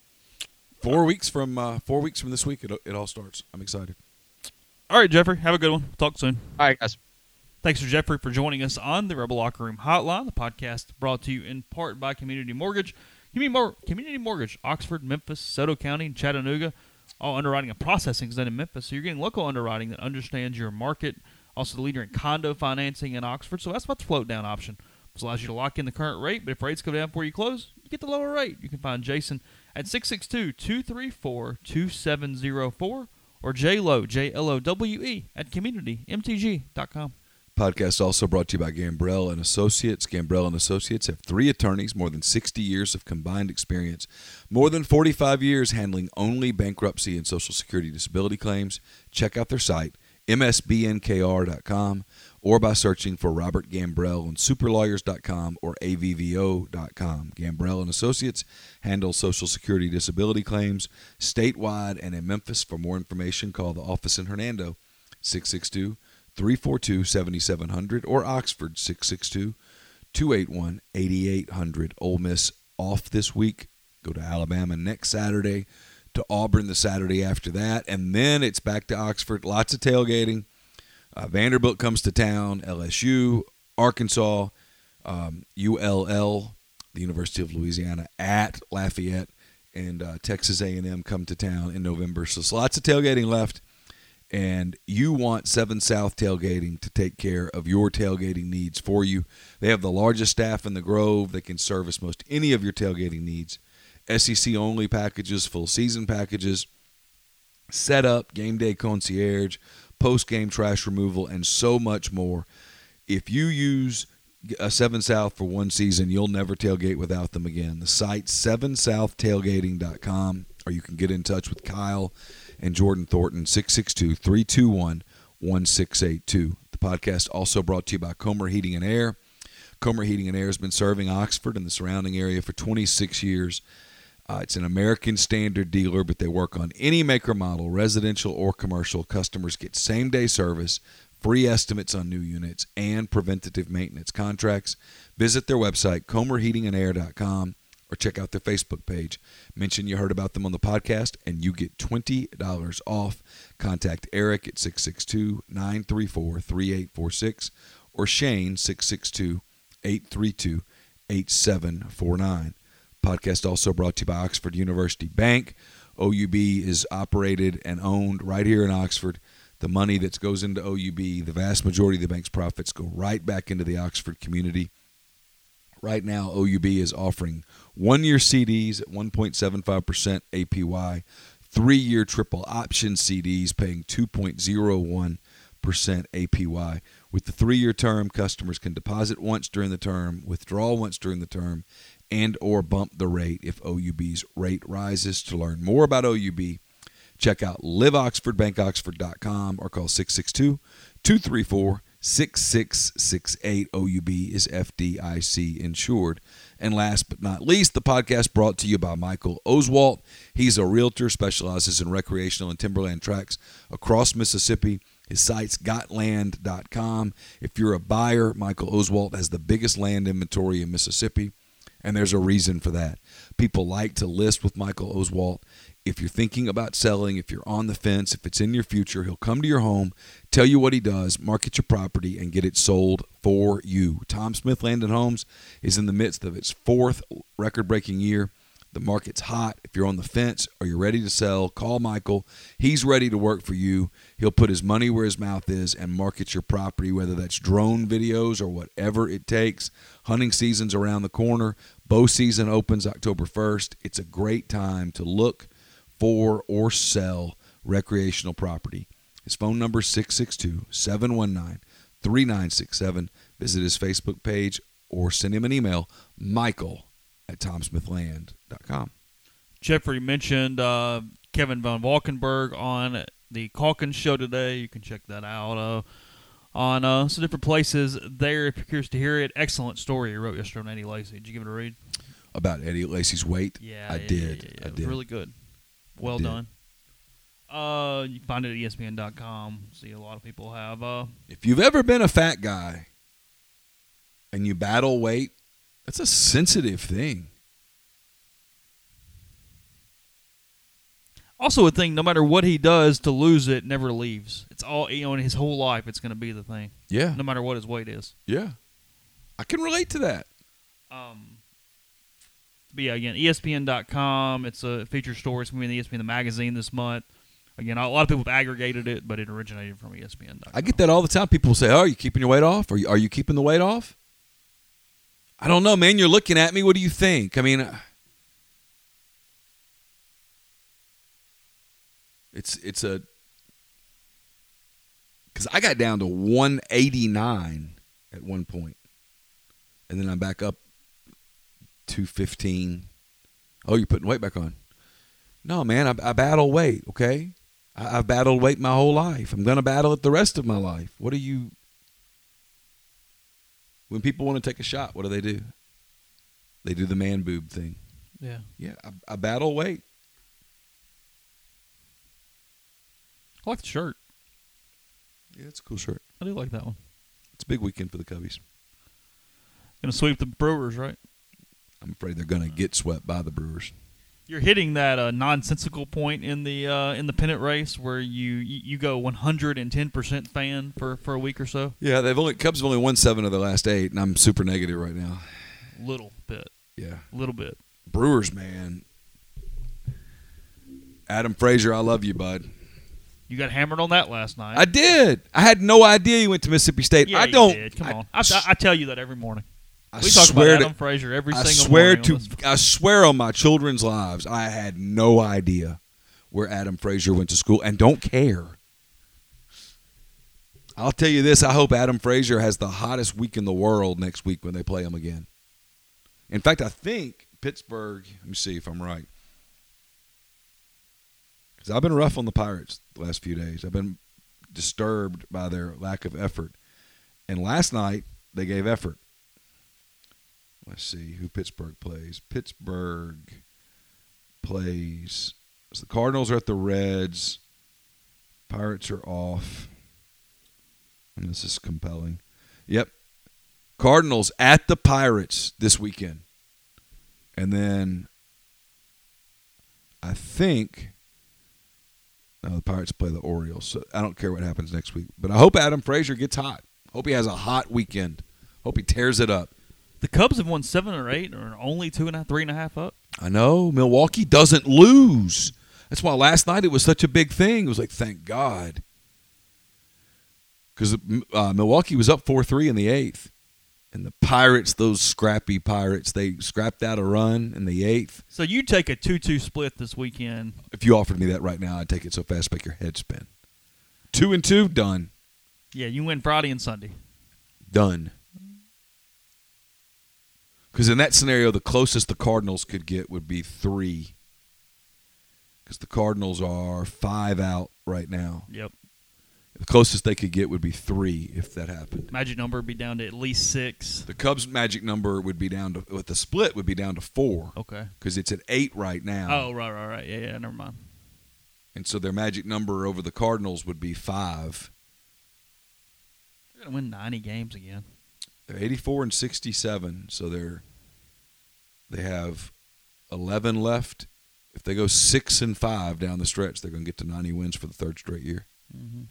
Four weeks from uh, four weeks from this week, it it all starts. I'm excited. All right, Jeffrey, have a good one. Talk soon. All right, guys. Thanks for Jeffrey for joining us on the Rebel Locker Room Hotline. The podcast brought to you in part by Community Mortgage. Community Mortgage, Oxford, Memphis, Soto County, Chattanooga. All underwriting and processing is done in Memphis, so you're getting local underwriting that understands your market. Also the leader in condo financing in Oxford, so that's about the float down option. This allows you to lock in the current rate, but if rates go down before you close, you get the lower rate. You can find Jason at six six two, two three four, two seven zero four or J L O, J L O W E, at community m t g dot com. Podcast also brought to you by Gambrell and Associates. Gambrell and Associates have three attorneys, more than sixty years of combined experience, more than forty-five years handling only bankruptcy and Social Security disability claims. Check out their site, m s b n k r dot com, or by searching for Robert Gambrell on super lawyers dot com or a v v o dot com. Gambrell and Associates handle Social Security disability claims statewide and in Memphis. For more information, call the office in Hernando, six six two, three four two, seven seven zero zero, or Oxford, six six two, two eight one, eight eight zero zero. Ole Miss off this week. Go to Alabama next Saturday, to Auburn the Saturday after that, and then it's back to Oxford. Lots of tailgating. Uh, Vanderbilt comes to town, L S U, Arkansas, um, U L L, the University of Louisiana at Lafayette, and uh, Texas A and M come to town in November. So, so lots of tailgating left. And you want Seven South Tailgating to take care of your tailgating needs for you. They have the largest staff in the Grove. They can service most any of your tailgating needs. S E C-only packages, full season packages, setup, game day concierge, post-game trash removal, and so much more. If you use a Seven South for one season, you'll never tailgate without them again. The site's seven south tailgating dot com, or you can get in touch with Kyle and Jordan Thornton, six six two, three two one, one six eight two. The podcast also brought to you by Comer Heating and Air. Comer Heating and Air has been serving Oxford and the surrounding area for twenty-six years. Uh, it's an American Standard dealer, but they work on any maker model, residential or commercial. Customers get same-day service, free estimates on new units, and preventative maintenance contracts. Visit their website, comer heating and air dot com, or check out their Facebook page. Mention you heard about them on the podcast, and you get twenty dollars off. Contact Eric at six six two, nine three four, three eight four six or Shane, six six two, eight three two, eight seven four nine. Podcast also brought to you by Oxford University Bank. O U B is operated and owned right here in Oxford. The money that goes into O U B, the vast majority of the bank's profits go right back into the Oxford community. Right now, O U B is offering one-year C Ds at one point seven five percent A P Y, three-year triple option C Ds paying two point zero one percent A P Y. With the three-year term, customers can deposit once during the term, withdraw once during the term, and or bump the rate if O U B's rate rises. To learn more about O U B, check out live oxford bank oxford dot com or call six six two, two three four, six six six eight. O U B is F D I C insured. And last but not least, the podcast brought to you by Michael Oswalt. He's a realtor, specializes in recreational and timberland tracts across Mississippi. His site's got land dot com. If you're a buyer, Michael Oswalt has the biggest land inventory in Mississippi, and there's a reason for that. People like to list with Michael Oswalt. If you're thinking about selling, if you're on the fence, if it's in your future, he'll come to your home, tell you what he does, market your property, and get it sold for you. Tom Smith Land and Homes is in the midst of its fourth record-breaking year. The market's hot. If you're on the fence or you're ready to sell, call Michael. He's ready to work for you. He'll put his money where his mouth is and market your property, whether that's drone videos or whatever it takes. Hunting season's around the corner. Bow season opens October first. It's a great time to look for or sell recreational property. His phone number is six six two, seven one nine, three nine six seven. Visit his Facebook page or send him an email, Michael at tom smith land dot com. Jeffrey mentioned uh, Kevin Von Valkenburg on the Calkins show today. You can check that out uh, on uh, some different places there if you're curious to hear it. Excellent story he wrote yesterday on Eddie Lacy. Did you give it a read? About Eddie Lacy's weight? Yeah, I yeah, did. Yeah, yeah, yeah. I It was did. really good. Well did. done. Uh, you can find it at E S P N dot com. See, a lot of people have. Uh, If you've ever been a fat guy and you battle weight, that's a sensitive thing. also, a thing, no matter what he does to lose it, never leaves. It's all, you know, in his whole life, it's going to be the thing, Yeah. no matter what his weight is. Yeah. I can relate to that. Um, but yeah, again, E S P N dot com. It's a feature story. It's going to be in the E S P N the magazine this month. Again, a lot of people have aggregated it, but it originated from E S P N dot com. I get that all the time. People say, oh, are you keeping your weight off? Are you, are you keeping the weight off? I don't know, man. You're looking at me. What do you think? I mean, uh, it's it's a because I got down to one eighty-nine at one point, and then I'm back up two fifteen. Oh, you're putting weight back on? No, man. I, I battle weight. Okay, I, I've battled weight my whole life. I'm gonna battle it the rest of my life. What are you? When people want to take a shot, what do they do? They do the man boob thing. Yeah. Yeah, I, I battle weight. I like the shirt. Yeah, it's a cool shirt. I do like that one. It's a big weekend for the Cubbies. Going to sweep the Brewers, right? I'm afraid they're going to get swept by the Brewers. You're hitting that uh, nonsensical point in the uh, in the pennant race where you you, you go one hundred ten percent fan for, for a week or so. Yeah, they've only Cubs have only won seven of their last eight, and I'm super negative right now. Little bit. Yeah, Little bit. Brewers, man. Adam Frazier, I love you, bud. You got hammered on that last night. I did. I had no idea you went to Mississippi State. yeah, I you don't. did. Come I, on. I, I, I tell you that every morning. I We talk about swear Adam to, Frazier every I single swear morning. to, on this. I swear on my children's lives, I had no idea where Adam Frazier went to school, and don't care. I'll tell you this: I hope Adam Frazier has the hottest week in the world next week when they play him again. In fact, I think Pittsburgh. Let me see if I'm right, because I've been rough on the Pirates the last few days. I've been disturbed by their lack of effort, and last night they gave effort. Let's see who Pittsburgh plays. Pittsburgh plays. So the Cardinals are at the Reds. Pirates are off. And this is compelling. Yep. Cardinals at the Pirates this weekend. And then I think no, the Pirates play the Orioles. So I don't care what happens next week. But I hope Adam Frazier gets hot. Hope he has a hot weekend. Hope he tears it up. The Cubs have won seven or eight, or are only two and a half, three and a half up. I know. Milwaukee doesn't lose. That's why last night it was such a big thing. It was like, thank God. Because uh, Milwaukee was up four three in the eighth. And the Pirates, those scrappy Pirates, they scrapped out a run in the eighth. So you take a two two split this weekend. If you offered me that right now, I'd take it so fast, make your head spin. Two and two, done. Yeah, you win Friday and Sunday. Done. Because in that scenario, the closest the Cardinals could get would be three. Because the Cardinals are five out right now. Yep. The closest they could get would be three if that happened. Magic number would be down to at least six. The Cubs' magic number would be down to, with the split, would be down to four. Okay. Because it's at eight right now. Oh, right, right, right. Yeah, yeah, never mind. And so their magic number over the Cardinals would be five. They're going to win ninety games again. They're eighty-four and sixty-seven, so they're they have eleven left. If they go six and five down the stretch, they're going to get to ninety wins for the third straight year. Mm-hmm.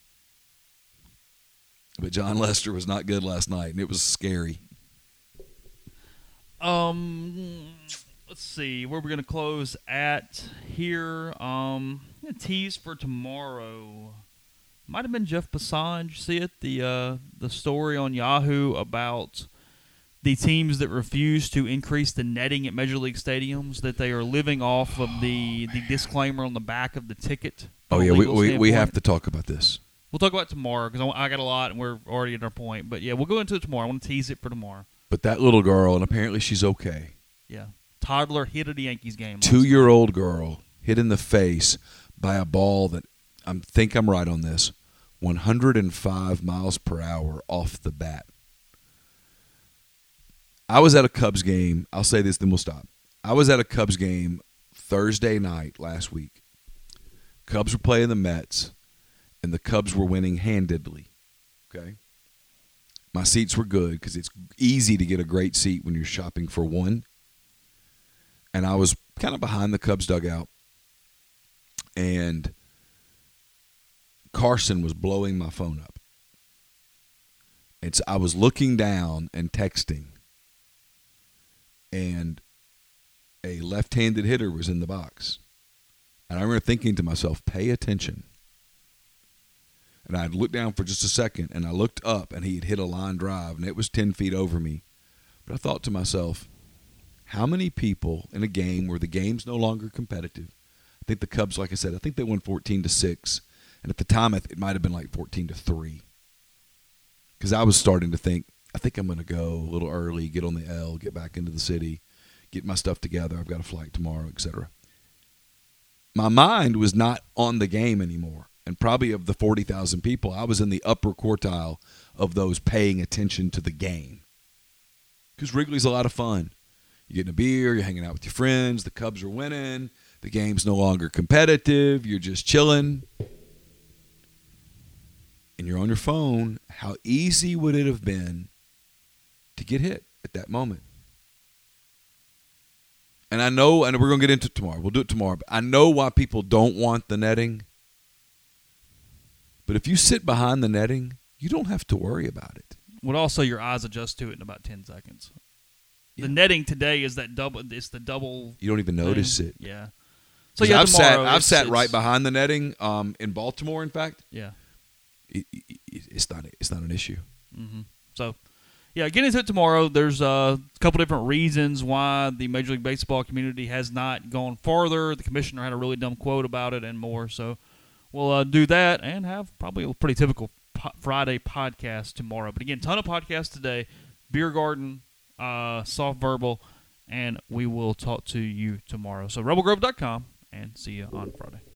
But John Lester was not good last night, and it was scary. Um, let's see where we're going to close at here. Um, I'm going to tease for tomorrow. Might have been Jeff Passan. See it? The uh, the story on Yahoo about the teams that refuse to increase the netting at Major League stadiums, that they are living off of the, the disclaimer on the back of the ticket. Oh, yeah, we we, we have to talk about this. We'll talk about it tomorrow because I, I got a lot and we're already at our point. But, yeah, we'll go into it tomorrow. I want to tease it for tomorrow. But that little girl, and apparently she's okay. Yeah. Toddler hit at a Yankees game. Two-year-old girl hit in the face by a ball that, I think I'm right on this, one hundred five miles per hour off the bat. I was at a Cubs game. I'll say this, then we'll stop. I was at a Cubs game Thursday night last week. Cubs were playing the Mets, and the Cubs were winning handedly. Okay? My seats were good because it's easy to get a great seat when you're shopping for one. And I was kind of behind the Cubs dugout. And Carson was blowing my phone up. It's I was looking down and texting. And a left-handed hitter was in the box. And I remember thinking to myself, pay attention. And I looked down for just a second, and I looked up, and he had hit a line drive, and it was ten feet over me. But I thought to myself, how many people in a game where the game's no longer competitive? I think the Cubs, like I said, I think they won fourteen to six. And at the time, it might have been like fourteen to three. Because I was starting to think, I think I'm going to go a little early, get on the L, get back into the city, get my stuff together. I've got a flight tomorrow, et cetera. My mind was not on the game anymore. And probably of the forty thousand people, I was in the upper quartile of those paying attention to the game. Because Wrigley's a lot of fun. You're getting a beer, you're hanging out with your friends, the Cubs are winning, the game's no longer competitive, you're just chilling. And you're on your phone. How easy would it have been to get hit at that moment? And I know, and we're going to get into it tomorrow. We'll do it tomorrow. But I know why people don't want the netting. But if you sit behind the netting, you don't have to worry about it. Would also your eyes adjust to it in about ten seconds. Yeah. The netting today is that double. It's the double. You don't even thing. notice it. Yeah. So yeah, I've tomorrow, sat. I've it's- sat it's- right behind the netting um, in Baltimore. In fact, Yeah. it, it, it's not. It's not an issue. Mm-hmm. So, yeah, get into it tomorrow. There's uh, a couple different reasons why the Major League Baseball community has not gone farther. The commissioner had a really dumb quote about it and more. So we'll uh, do that and have probably a pretty typical po- Friday podcast tomorrow. But again, ton of podcasts today. Beer Garden, uh, Soft Verbal, and we will talk to you tomorrow. So rebel grove dot com, and see you on Friday.